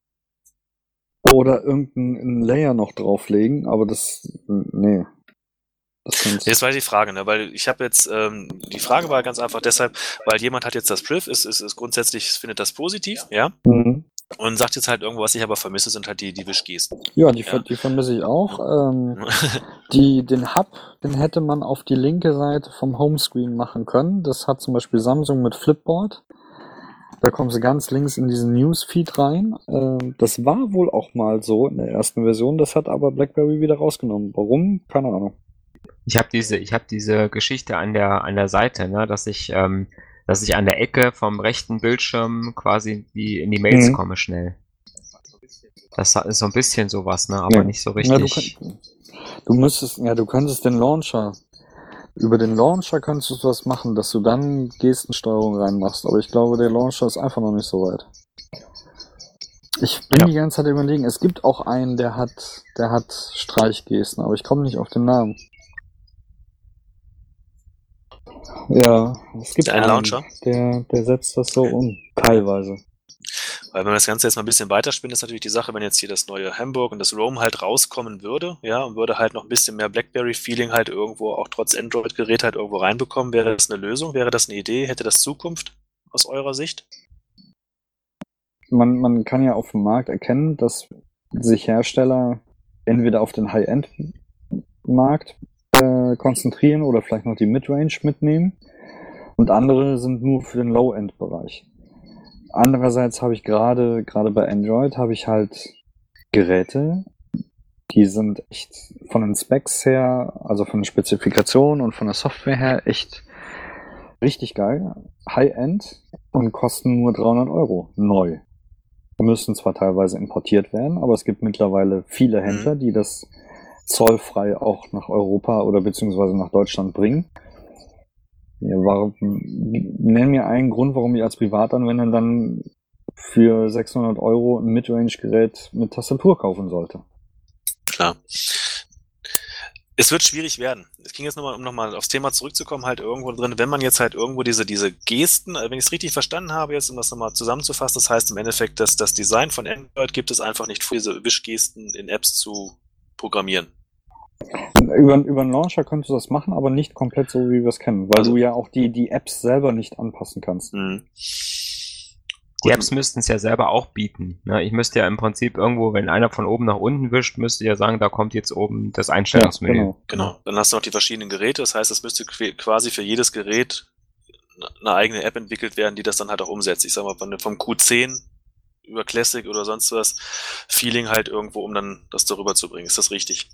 oder irgendeinen Layer noch drauflegen, aber das, nee. Das kannst Jetzt war die Frage, ne? Weil ich habe jetzt, ähm, die Frage war ganz einfach deshalb, weil jemand hat jetzt das P R I V, ist, ist, ist grundsätzlich, findet das positiv, ja, mhm. und sagt jetzt halt irgendwo, was ich aber vermisse, sind halt die, die Wischgesten. Ja, die, Ja. ver- die vermisse ich auch. Ähm, Die, den Hub, den hätte man auf die linke Seite vom Homescreen machen können. Das hat zum Beispiel Samsung mit Flipboard. Da kommen sie ganz links in diesen Newsfeed rein. Äh, das war wohl auch mal so in der ersten Version. Das hat aber BlackBerry wieder rausgenommen. Warum? Keine Ahnung. Ich habe diese, ich habe diese Geschichte an der an der Seite, ne, dass ich, ähm, dass ich an der Ecke vom rechten Bildschirm quasi die, in die Mails Mhm. komme schnell. Das ist so ein bisschen sowas, ne, aber Ja. nicht so Ja, du, richtig. könnt, du müsstest, ja, du könntest den Launcher, über den Launcher könntest du was machen, dass du dann Gestensteuerung reinmachst. Aber ich glaube, der Launcher ist einfach noch nicht so weit. Ich bin Ja. die ganze Zeit überlegen, es gibt auch einen, der hat, der hat Streichgesten, aber ich komme nicht auf den Namen. Ja, es gibt Ein einen, Launcher? der, der setzt das so um, teilweise. Weil wenn wir das Ganze jetzt mal ein bisschen weiterspinnen, ist natürlich die Sache, wenn jetzt hier das neue Hamburg und das Roam halt rauskommen würde, ja, und würde halt noch ein bisschen mehr BlackBerry-Feeling halt irgendwo auch trotz Android-Gerät halt irgendwo reinbekommen, wäre das eine Lösung, wäre das eine Idee, hätte das Zukunft aus eurer Sicht? Man, man kann ja auf dem Markt erkennen, dass sich Hersteller entweder auf den High-End-Markt äh, konzentrieren oder vielleicht noch die Midrange mitnehmen und andere sind nur für den Low-End-Bereich. Andererseits habe ich gerade, gerade bei Android habe ich halt Geräte, die sind echt von den Specs her, also von den Spezifikationen und von der Software her echt richtig geil. High-End und kosten nur dreihundert Euro neu. Die müssen zwar teilweise importiert werden, aber es gibt mittlerweile viele Händler, die das zollfrei auch nach Europa oder beziehungsweise nach Deutschland bringen. Ja, warum, nenn mir einen Grund, warum ich als Privatanwender dann für sechshundert Euro ein Midrange-Gerät mit Tastatur kaufen sollte. Klar. Es wird schwierig werden. Es ging jetzt nochmal, um nochmal aufs Thema zurückzukommen, halt irgendwo drin, wenn man jetzt halt irgendwo diese, diese Gesten, wenn ich es richtig verstanden habe, jetzt um das nochmal zusammenzufassen, das heißt im Endeffekt, dass das Design von Android gibt es einfach nicht vor, diese Wischgesten in Apps zu programmieren. Über, über einen Launcher könntest du das machen, aber nicht komplett so, wie wir es kennen, weil Also- du ja auch die, die Apps selber nicht anpassen kannst. Mhm. Die Apps müssten es ja selber auch bieten. Ne? Ich müsste ja im Prinzip irgendwo, wenn einer von oben nach unten wischt, müsste ja sagen, da kommt jetzt oben das Einstellungsmenü. Ja, genau. Genau. Dann hast du noch die verschiedenen Geräte. Das heißt, es müsste que- quasi für jedes Gerät eine eigene App entwickelt werden, die das dann halt auch umsetzt. Ich sag mal, von, vom Q zehn über Classic oder sonst was, Feeling halt irgendwo, um dann das darüber zu bringen. Ist das richtig?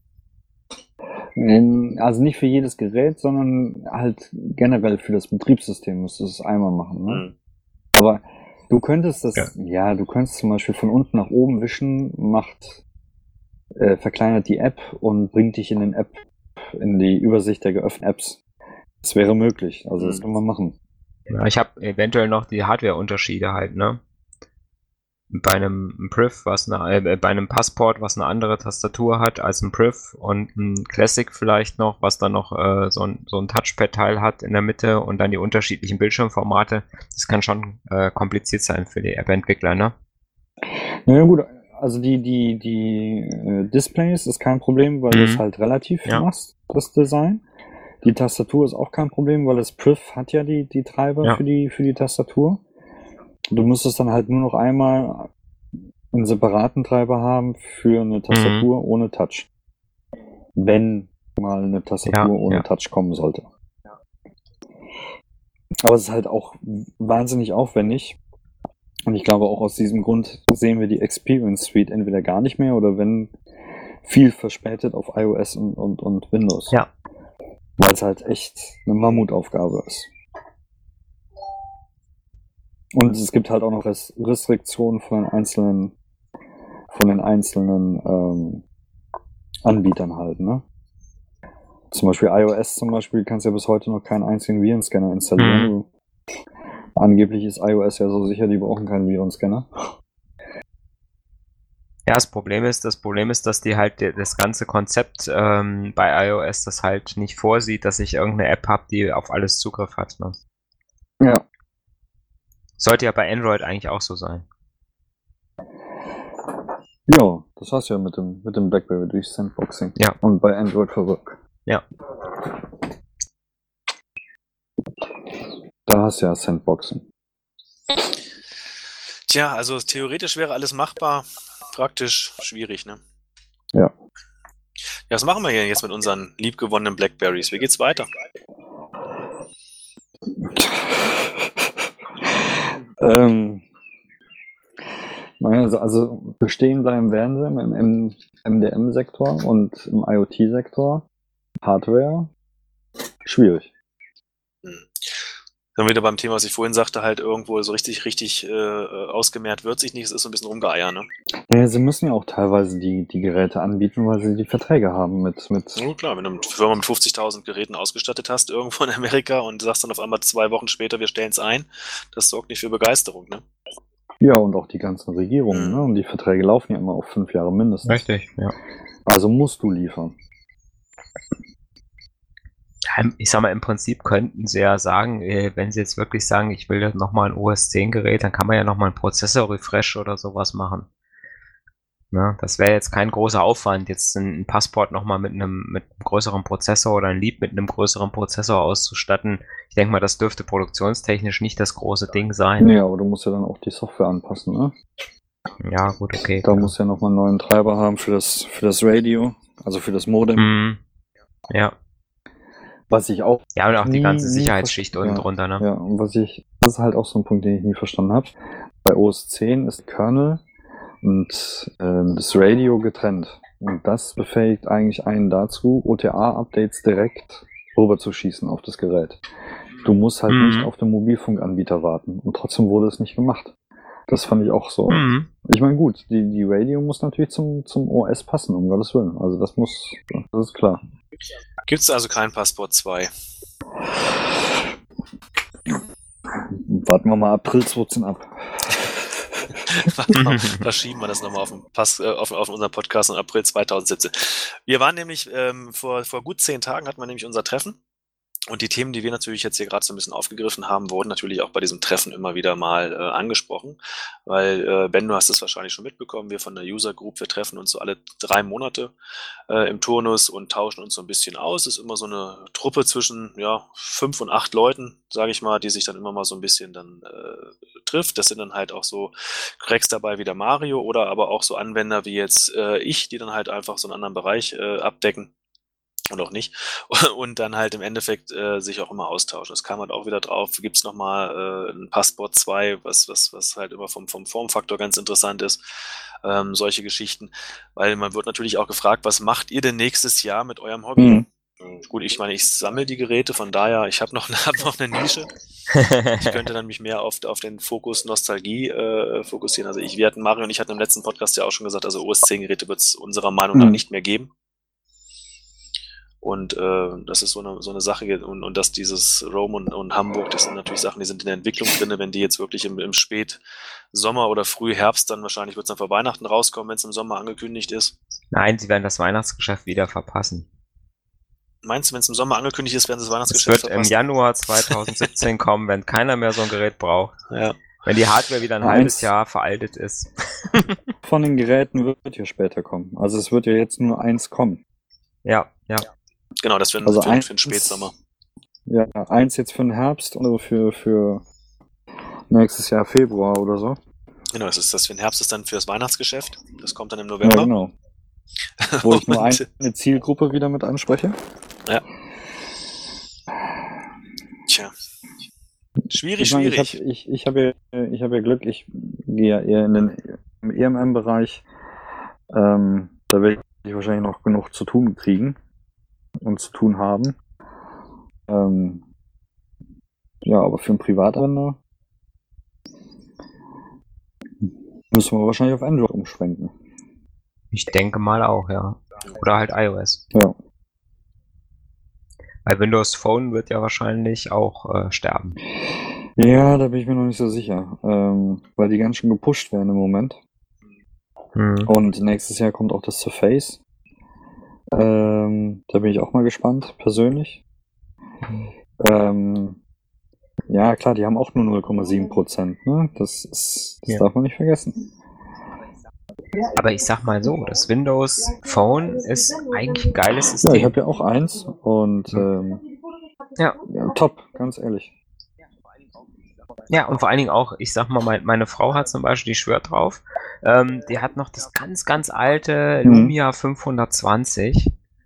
Also nicht für jedes Gerät, sondern halt generell für das Betriebssystem musst du es einmal machen. Ne? Mhm. Aber du könntest das, Ja. ja. du könntest zum Beispiel von unten nach oben wischen, macht, äh, verkleinert die App und bringt dich in den App, in die Übersicht der geöffneten Apps. Das wäre möglich, also das Mhm. kann man machen. Ja, ich habe eventuell noch die Hardware-Unterschiede halt, ne? Bei einem Priv, was eine, äh, bei einem Passport, was eine andere Tastatur hat als ein Priv und ein Classic vielleicht noch, was dann noch äh, so ein, so ein Touchpad-Teil hat in der Mitte und dann die unterschiedlichen Bildschirmformate. Das kann schon äh, kompliziert sein für die App-Entwickler, ne? Naja gut, also die, die, die äh, Displays ist kein Problem, weil du es Mhm. halt relativ Ja. machst, das Design. Die Tastatur ist auch kein Problem, weil das Priv hat ja die, die Treiber Ja. für die, für die Tastatur. Du müsstest dann halt nur noch einmal einen separaten Treiber haben für eine Tastatur ohne Touch. Wenn mal eine Tastatur Ja, ohne ja. Touch kommen sollte. Aber es ist halt auch wahnsinnig aufwendig. Und ich glaube auch aus diesem Grund sehen wir die Experience Suite entweder gar nicht mehr oder wenn viel verspätet auf iOS und, und, und Windows. Ja. Weil es halt echt eine Mammutaufgabe ist. Und es gibt halt auch noch Res- Restriktionen von den einzelnen, von den einzelnen ähm, Anbietern halt, ne? Zum Beispiel iOS zum Beispiel kannst du ja bis heute noch keinen einzigen Virenscanner installieren. Mhm. Angeblich ist iOS ja so sicher, die brauchen keinen Virenscanner. Ja, das Problem ist, das Problem ist, dass die halt de- das ganze Konzept ähm, bei iOS das halt nicht vorsieht, dass ich irgendeine App habe, die auf alles Zugriff hat. Ne? Ja. Sollte ja bei Android eigentlich auch so sein. Ja, das hast du ja mit dem, mit dem BlackBerry durch Sandboxing. Ja. Und bei Android for Work. Ja. Da hast du ja Sandboxing. Tja, also theoretisch wäre alles machbar, praktisch schwierig, ne? Ja. Ja, was machen wir hier jetzt mit unseren liebgewonnenen Blackberries? Wie geht's weiter? ähm, naja, also, also bestehen bleiben werden sie im, im M D M-Sektor und im IoT-Sektor. Hardware, schwierig. Hm. Dann wieder beim Thema, was ich vorhin sagte, halt irgendwo so richtig, richtig äh, ausgemehrt wird sich nicht. Es ist so ein bisschen rumgeeier, ne? Ja, sie müssen ja auch teilweise die, die Geräte anbieten, weil sie die Verträge haben mit... mit Ja, klar, wenn du eine Firma mit fünfzigtausend Geräten ausgestattet hast, irgendwo in Amerika und sagst dann auf einmal zwei Wochen später, wir stellen es ein, das sorgt nicht für Begeisterung, ne? Ja, und auch die ganzen Regierungen, Mhm. ne? Und die Verträge laufen ja immer auf fünf Jahre mindestens. Richtig, ja. Also musst du liefern. Ich sag mal, im Prinzip könnten sie ja sagen, äh, wenn sie jetzt wirklich sagen, ich will nochmal ein O S zehn Gerät, dann kann man ja nochmal einen Prozessor-Refresh oder sowas machen. Ne? Das wäre jetzt kein großer Aufwand, jetzt ein, ein Passport nochmal mit einem, mit einem größeren Prozessor oder ein Leap mit einem größeren Prozessor auszustatten. Ich denke mal, das dürfte produktionstechnisch nicht das große Ding sein. Ja, aber du musst ja dann auch die Software anpassen, ne? Ja, gut, okay. Da musst du ja nochmal einen neuen Treiber haben für das, für das Radio, also für das Modem. Mhm. Ja. Was ich auch Ja, und auch die nie- ganze nie Sicherheitsschicht verste- unten ja, drunter, ne? Ja, und was ich, das ist halt auch so ein Punkt, den ich nie verstanden habe. Bei O S zehn ist Kernel und ähm, das Radio getrennt. Und das befähigt eigentlich einen dazu, O T A-Updates direkt rüberzuschießen auf das Gerät. Du musst halt Mhm. nicht auf den Mobilfunkanbieter warten. Und trotzdem wurde es nicht gemacht. Das fand ich auch so. Mhm. Ich meine, gut, die, die Radio muss natürlich zum, zum O S passen, um Gottes Willen. Also das muss, das ist klar. Gibt es also kein Passport zwei? Warten wir mal April zweizehn ab. Verschieben wir das nochmal auf, den Pass, äh, auf, auf unseren Podcast im April zweitausendsiebzehn. Wir waren nämlich, ähm, vor, vor gut zehn Tagen hatten wir nämlich unser Treffen. Und die Themen, die wir natürlich jetzt hier gerade so ein bisschen aufgegriffen haben, wurden natürlich auch bei diesem Treffen immer wieder mal äh, angesprochen. Weil, äh, Ben, du hast es wahrscheinlich schon mitbekommen, wir von der User Group, wir treffen uns so alle drei Monate äh, im Turnus und tauschen uns so ein bisschen aus. Es ist immer so eine Truppe zwischen ja, fünf und acht Leuten, sage ich mal, die sich dann immer mal so ein bisschen dann äh, trifft. Das sind dann halt auch so Cracks dabei wie der Mario oder aber auch so Anwender wie jetzt äh, ich, die dann halt einfach so einen anderen Bereich äh, abdecken. Und auch nicht. Und dann halt im Endeffekt äh, sich auch immer austauschen. Es kam halt auch wieder drauf, gibt's noch mal äh, ein Passport zwei, was, was, was halt immer vom, vom Formfaktor ganz interessant ist. Ähm, solche Geschichten. Weil man wird natürlich auch gefragt, was macht ihr denn nächstes Jahr mit eurem Hobby? Mhm. Gut, ich meine, ich sammle die Geräte, von daher, ich habe noch, hab noch eine Nische. Ich könnte dann mich mehr auf, auf den Fokus Nostalgie äh, fokussieren. Also ich, wir hatten, Mario und ich hatten im letzten Podcast ja auch schon gesagt, also O S zehn Geräte wird es unserer Meinung nach Mhm. nicht mehr geben. Und äh, das ist so eine, so eine Sache. Und, und dass dieses Rome und, und Hamburg, das sind natürlich Sachen, die sind in der Entwicklung drin. Wenn die jetzt wirklich im, im Spätsommer oder Frühherbst, dann wahrscheinlich wird es dann vor Weihnachten rauskommen, wenn es im Sommer angekündigt ist. Nein, sie werden das Weihnachtsgeschäft wieder verpassen. Meinst du, wenn es im Sommer angekündigt ist, werden sie das Es Weihnachtsgeschäft wird im verpassen? Januar zweitausendsiebzehn kommen, wenn keiner mehr so ein Gerät braucht. Ja. Wenn die Hardware wieder ein Eins. halbes Jahr veraltet ist. Von den Geräten wird ja später kommen. Also es wird ja jetzt nur eins kommen. Ja, ja. Genau, das wäre Also für, eins- für den Spätsommer. Ja, eins jetzt für den Herbst, also für, für nächstes Jahr Februar oder so. Genau, das ist das für den Herbst ist dann für das Weihnachtsgeschäft. Das kommt dann im Ja, November. genau. Wo ich nur Und- eine Zielgruppe wieder mit anspreche. Tja. Schwierig, Ich meine, ich schwierig. habe ich, ich hab ja, ich hab ja Glück, ich gehe ja eher in den im E M M-Bereich. Ähm, da werde ich wahrscheinlich noch genug zu tun kriegen und zu tun haben. Ähm, ja, aber für einen Privatanwender müssen wir wahrscheinlich auf Android umschwenken. Ich denke mal auch, ja. Oder halt iOS. Ja. Weil Windows Phone wird ja wahrscheinlich auch äh, sterben. Ja, da bin ich mir noch nicht so sicher, ähm, weil die ganz schön gepusht werden im Moment. Hm. Und nächstes Jahr kommt auch das Surface. Ähm, da bin ich auch mal gespannt, persönlich. Ähm, ja, klar, die haben auch nur null Komma sieben Prozent. Ne? Das, ist, das Ja. darf man nicht vergessen. Aber ich sag mal so, das Windows Phone ist eigentlich ein geiles Ja, ich System. habe ja auch eins und ähm, Ja. ja, top, ganz ehrlich. Ja, und vor allen Dingen auch, ich sag mal, mein, meine Frau hat zum Beispiel, die schwört drauf, ähm, die hat noch das ganz, ganz alte Mhm. Lumia fünfhundertzwanzig.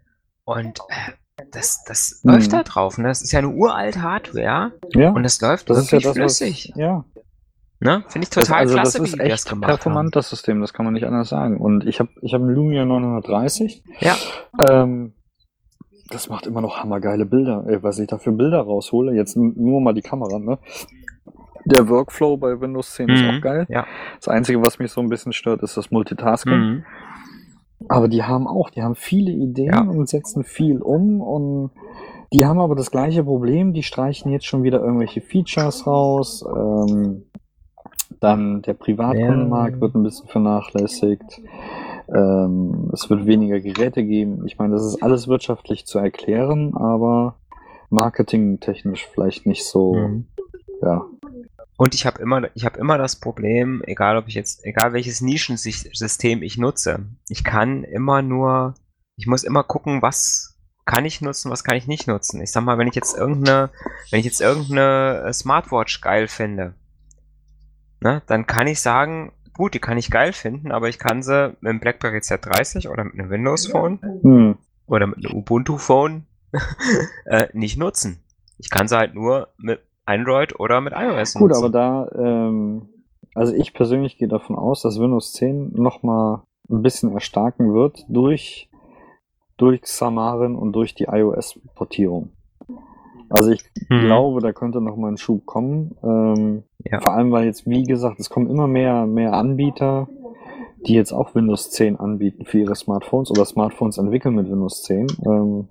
Und äh, das, das Mhm. läuft da drauf. Ne? Das ist ja eine uralte Hardware Ja, und das läuft das ist ja wirklich das, was, flüssig. ja. Ne? Finde ich Das, total also das klasse, ist wie die das echt gemacht haben. performant, das System, das kann man nicht anders sagen. Und ich habe ich hab einen Lumia neunhundertdreißig. Ja. Ähm, das macht immer noch hammergeile Bilder, ey, was ich da für Bilder raushole. Jetzt n- nur mal die Kamera, ne? Der Workflow bei Windows zehn ist Mhm. auch geil. Ja. Das Einzige, was mich so ein bisschen stört, ist das Multitasking. Mhm. Aber die haben auch, die haben viele Ideen Ja. und setzen viel um und die haben aber das gleiche Problem, die streichen jetzt schon wieder irgendwelche Features raus. Ähm, dann der Privatkundenmarkt Ja. wird ein bisschen vernachlässigt. Ähm, es wird weniger Geräte geben. Ich meine, das ist alles wirtschaftlich zu erklären, aber marketingtechnisch vielleicht nicht so, Mhm. ja. Und ich habe immer, ich habe immer das Problem, egal ob ich jetzt, egal welches Nischensystem ich nutze, ich kann immer nur, ich muss immer gucken, was kann ich nutzen, was kann ich nicht nutzen. Ich sag mal, wenn ich jetzt irgendeine, wenn ich jetzt irgendeine äh, Smartwatch geil finde, ne, dann kann ich sagen, gut, die kann ich geil finden, aber ich kann sie mit einem BlackBerry Z dreißig oder mit einem Windows Phone Hm. oder mit einem Ubuntu Phone äh, nicht nutzen. Ich kann sie halt nur mit Android oder mit iOS Gut, nutzen. aber da, ähm, also ich persönlich gehe davon aus, dass Windows zehn nochmal ein bisschen erstarken wird durch, durch Xamarin und durch die iOS-Portierung. Also ich Mhm. glaube, da könnte nochmal ein Schub kommen. Ähm, Ja. Vor allem, weil jetzt, wie gesagt, es kommen immer mehr, mehr Anbieter, die jetzt auch Windows zehn anbieten für ihre Smartphones oder Smartphones entwickeln mit Windows zehn. Ähm,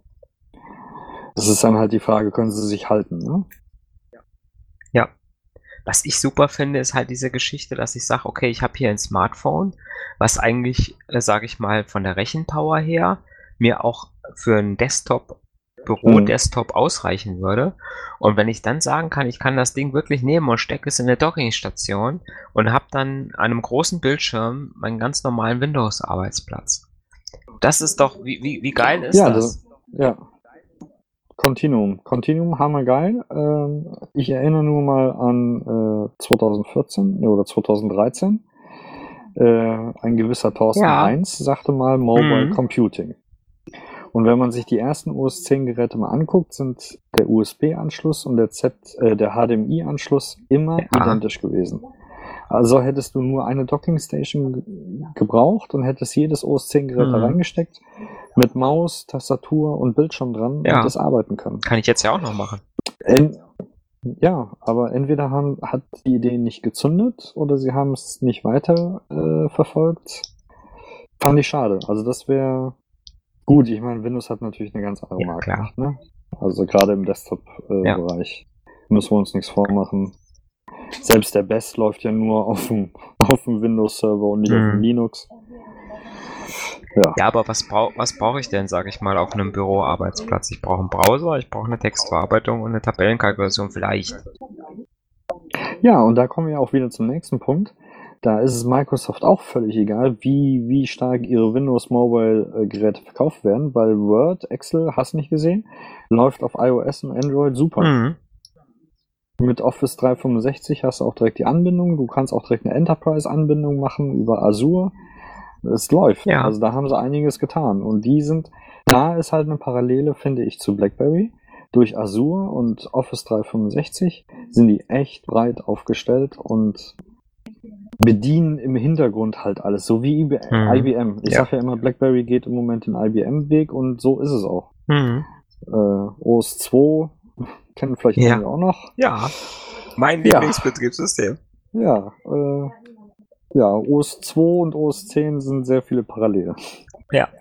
das ist dann halt die Frage, können sie sich halten, ne? Ja. Was ich super finde, ist halt diese Geschichte, dass ich sage, okay, ich habe hier ein Smartphone, was eigentlich, äh, sage ich mal, von der Rechenpower her mir auch für einen Desktop, Büro-Desktop ausreichen würde. Und wenn ich dann sagen kann, ich kann das Ding wirklich nehmen und stecke es in eine Dockingstation und habe dann an einem großen Bildschirm meinen ganz normalen Windows-Arbeitsplatz. Das ist doch, wie, wie, wie geil ist Ja, das? das, ja. Continuum. Continuum, hammergeil. Ähm, ich erinnere nur mal an äh, zweitausendvierzehn oder zweitausenddreizehn. Äh, ein gewisser Thorsten Ja. Heinz sagte mal Mobile Mhm. Computing. Und wenn man sich die ersten O S zehn Geräte mal anguckt, sind der U S B-Anschluss und der Z, äh, der H D M I-Anschluss immer Ja. identisch gewesen. Also hättest du nur eine Dockingstation ge- gebraucht und hättest jedes O S zehn Gerät da Mhm. reingesteckt, mit Maus, Tastatur und Bildschirm dran Ja. und das arbeiten können. Kann ich jetzt ja auch noch machen. En ja, aber entweder haben, hat die Idee nicht gezündet oder sie haben es nicht weiter äh, verfolgt. Fand ich schade. Also das wäre gut. Ich meine, Windows hat natürlich eine ganz andere Ja, Marktmacht, ne? Also gerade im Ja. Desktop-Bereich müssen wir uns nichts vormachen. Selbst der Best läuft ja nur auf dem, auf dem Windows-Server und nicht auf dem Mhm. Linux. Ja. Ja, aber was brauche was brauche ich denn, sage ich mal, auf einem Büroarbeitsplatz? Ich brauche einen Browser, ich brauche eine Textverarbeitung und eine Tabellenkalkulation vielleicht. Ja, und da kommen wir auch wieder zum nächsten Punkt. Da ist es Microsoft auch völlig egal, wie, wie stark ihre Windows Mobile äh, Geräte verkauft werden, weil Word, Excel, hast nicht gesehen, läuft auf iOS und Android super. Mhm. Mit Office dreihundertfünfundsechzig hast du auch direkt die Anbindung. Du kannst auch direkt eine Enterprise-Anbindung machen über Azure. Es läuft. Ja. Also da haben sie einiges getan. Und die sind, da ist halt eine Parallele, finde ich, zu BlackBerry. Durch Azure und Office dreihundertfünfundsechzig sind die echt breit aufgestellt und bedienen im Hintergrund halt alles. So wie I B M. Mhm. I B M. Ich Ja. sage ja immer, BlackBerry geht im Moment den I B M-Weg und so ist es auch. Mhm. Äh, O S zwei kennen vielleicht Ja. einige auch noch. Ja. Mein Ja. Lieblingsbetriebssystem. Ja, äh, ja, O S zwei und O S zehn sind sehr viele Parallele. Ja.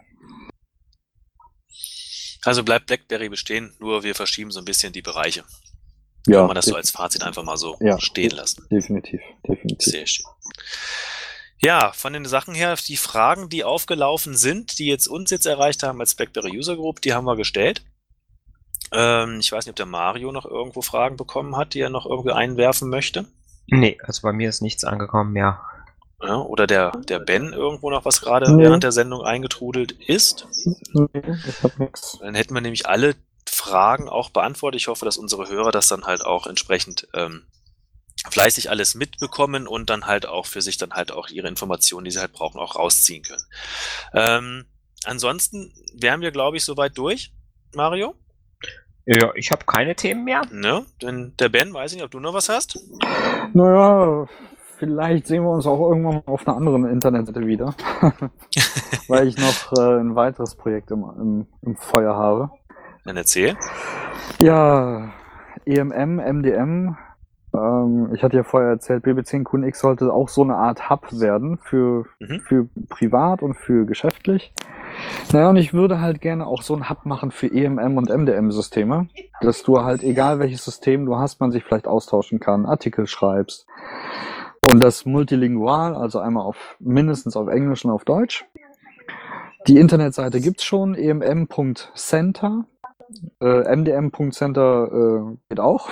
Also bleibt BlackBerry bestehen, nur wir verschieben so ein bisschen die Bereiche. Ja, Kann man das so def- als Fazit einfach mal so Ja. stehen lassen. definitiv, definitiv. Sehr schön. Ja, von den Sachen her, die Fragen, die aufgelaufen sind, die jetzt uns jetzt erreicht haben als BlackBerry User Group, die haben wir gestellt. Ähm, ich weiß nicht, ob der Mario noch irgendwo Fragen bekommen hat, die er noch irgendwie einwerfen möchte. Nee, also bei mir ist nichts angekommen, ja. Ja, oder der, der Ben irgendwo noch was gerade Nee. während der Sendung eingetrudelt ist. Nee, ich hab nix. Dann hätten wir nämlich alle Fragen auch beantwortet. Ich hoffe, dass unsere Hörer das dann halt auch entsprechend ähm, fleißig alles mitbekommen und dann halt auch für sich dann halt auch ihre Informationen, die sie halt brauchen, auch rausziehen können. Ähm, ansonsten wären wir, glaube ich, soweit durch, Mario. Ja, ich habe keine Themen mehr. Ne? Denn der Ben, weiß nicht, ob du noch was hast? Naja, vielleicht sehen wir uns auch irgendwann mal auf einer anderen Internetseite wieder. Weil ich noch äh, ein weiteres Projekt im, im, im Feuer habe. Dann erzähl. Ja, E M M, M D M. Ähm, ich hatte ja vorher erzählt, B B zehn Q N X sollte auch so eine Art Hub werden für, Mhm. für privat und für geschäftlich. Naja, und ich würde halt gerne auch so einen Hub machen für E M M und M D M-Systeme, dass du halt, egal welches System du hast, man sich vielleicht austauschen kann, Artikel schreibst. Und das multilingual, also einmal auf mindestens auf Englisch und auf Deutsch. Die Internetseite gibt's schon, e m m punkt center. Äh, m d m punkt center äh, geht auch.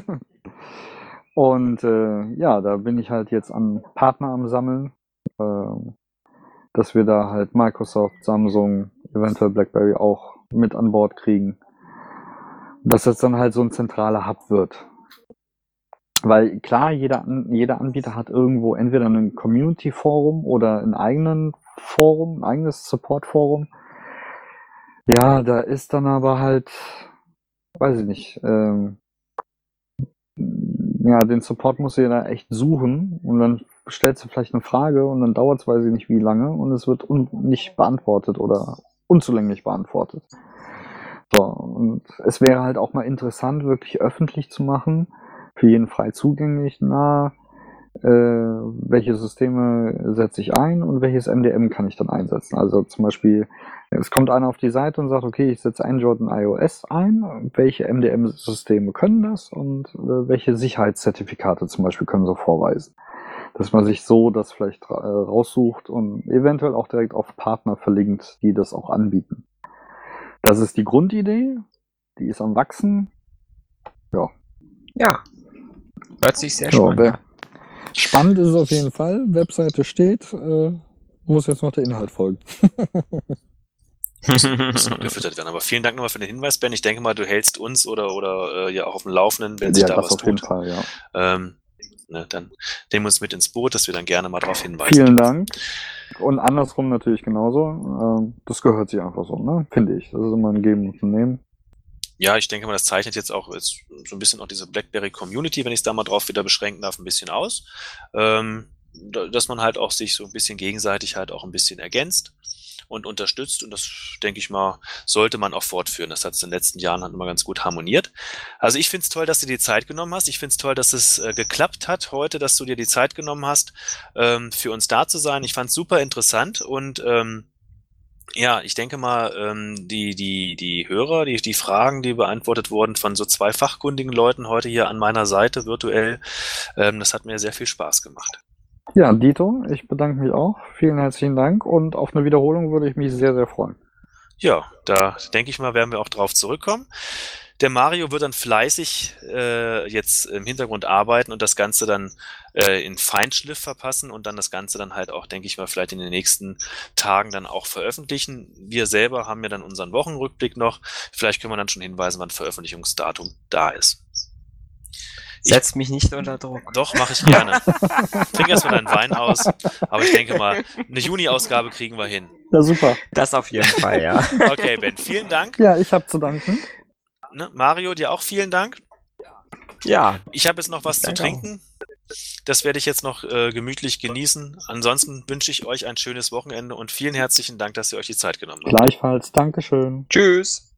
Und äh, ja, da bin ich halt jetzt an Partner am Sammeln, äh, dass wir da halt Microsoft, Samsung, eventuell BlackBerry auch mit an Bord kriegen. Dass das dann halt so ein zentraler Hub wird. Weil klar, jeder, jeder Anbieter hat irgendwo entweder ein Community-Forum oder einen eigenen Forum, ein eigenes Support-Forum. Ja, da ist dann aber halt, weiß ich nicht, ähm, ja, den Support musst du ja da echt suchen und dann stellst du vielleicht eine Frage und dann dauert es, weiß ich nicht wie lange und es wird un- nicht beantwortet oder unzulänglich beantwortet. So, und es wäre halt auch mal interessant, wirklich öffentlich zu machen, für jeden frei zugänglich, na, äh, welche Systeme setze ich ein und welches M D M kann ich dann einsetzen. Also zum Beispiel, es kommt einer auf die Seite und sagt, okay, ich setze Android und iOS ein, welche M D M-Systeme können das und äh, welche Sicherheitszertifikate zum Beispiel können sie vorweisen. Dass man sich so das vielleicht äh, raussucht und eventuell auch direkt auf Partner verlinkt, die das auch anbieten. Das ist die Grundidee, die ist am Wachsen. Ja. Ja, hört sich sehr Ja, spannend wer- an. Spannend ist es auf jeden Fall. Webseite steht, äh, muss jetzt noch der Inhalt folgen. Muss noch gefüttert werden. Aber vielen Dank nochmal für den Hinweis, Ben. Ich denke mal, du hältst uns oder, oder äh, ja auch auf dem Laufenden, wenn sich Ja, da das was auf jeden tut. Fall, ja. Ähm, ne, dann nehmen wir uns mit ins Boot, dass wir dann gerne mal darauf hinweisen. Vielen Dank. Und andersrum natürlich genauso. Ähm, das gehört sich einfach so, ne? Finde ich. Das ist immer ein Geben und ein Nehmen. Ja, ich denke mal, das zeichnet jetzt auch jetzt so ein bisschen auch diese BlackBerry-Community, wenn ich es da mal drauf wieder beschränken darf, ein bisschen aus. Ähm, da- dass man halt auch sich so ein bisschen gegenseitig halt auch ein bisschen ergänzt und unterstützt. Und das, denke ich mal, sollte man auch fortführen. Das hat es in den letzten Jahren halt immer ganz gut harmoniert. Also ich finde es toll, dass du dir die Zeit genommen hast. Ich finde es toll, dass es äh, geklappt hat heute, dass du dir die Zeit genommen hast, ähm, für uns da zu sein. Ich fand es super interessant und ähm, ja, ich denke mal, ähm, die, die, die Hörer, die, die Fragen, die beantwortet wurden von so zwei fachkundigen Leuten heute hier an meiner Seite virtuell, ähm, das hat mir sehr viel Spaß gemacht. Ja, Dito, ich bedanke mich auch. Vielen herzlichen Dank und auf eine Wiederholung würde ich mich sehr, sehr freuen. Ja, da denke ich mal, werden wir auch drauf zurückkommen. Der Mario wird dann fleißig äh, jetzt im Hintergrund arbeiten und das Ganze dann äh, in Feinschliff verpassen und dann das Ganze dann halt auch, denke ich mal, vielleicht in den nächsten Tagen dann auch veröffentlichen. Wir selber haben ja dann unseren Wochenrückblick noch. Vielleicht können wir dann schon hinweisen, wann Veröffentlichungsdatum da ist. Setz mich nicht unter Druck. Doch, mache ich gerne. Trink erstmal deinen Wein aus. Aber ich denke mal, eine Juni-Ausgabe kriegen wir hin. Ja, super. Das auf jeden Fall, ja. Okay, Ben, vielen Dank. Ja, ich habe zu danken. Ne, Mario, dir auch vielen Dank. Ja, Ich habe jetzt noch was zu Danke trinken. Das werde ich jetzt noch äh, gemütlich genießen. Ansonsten wünsche ich euch ein schönes Wochenende und vielen herzlichen Dank, dass ihr euch die Zeit genommen habt. Gleichfalls. Dankeschön. tschüss.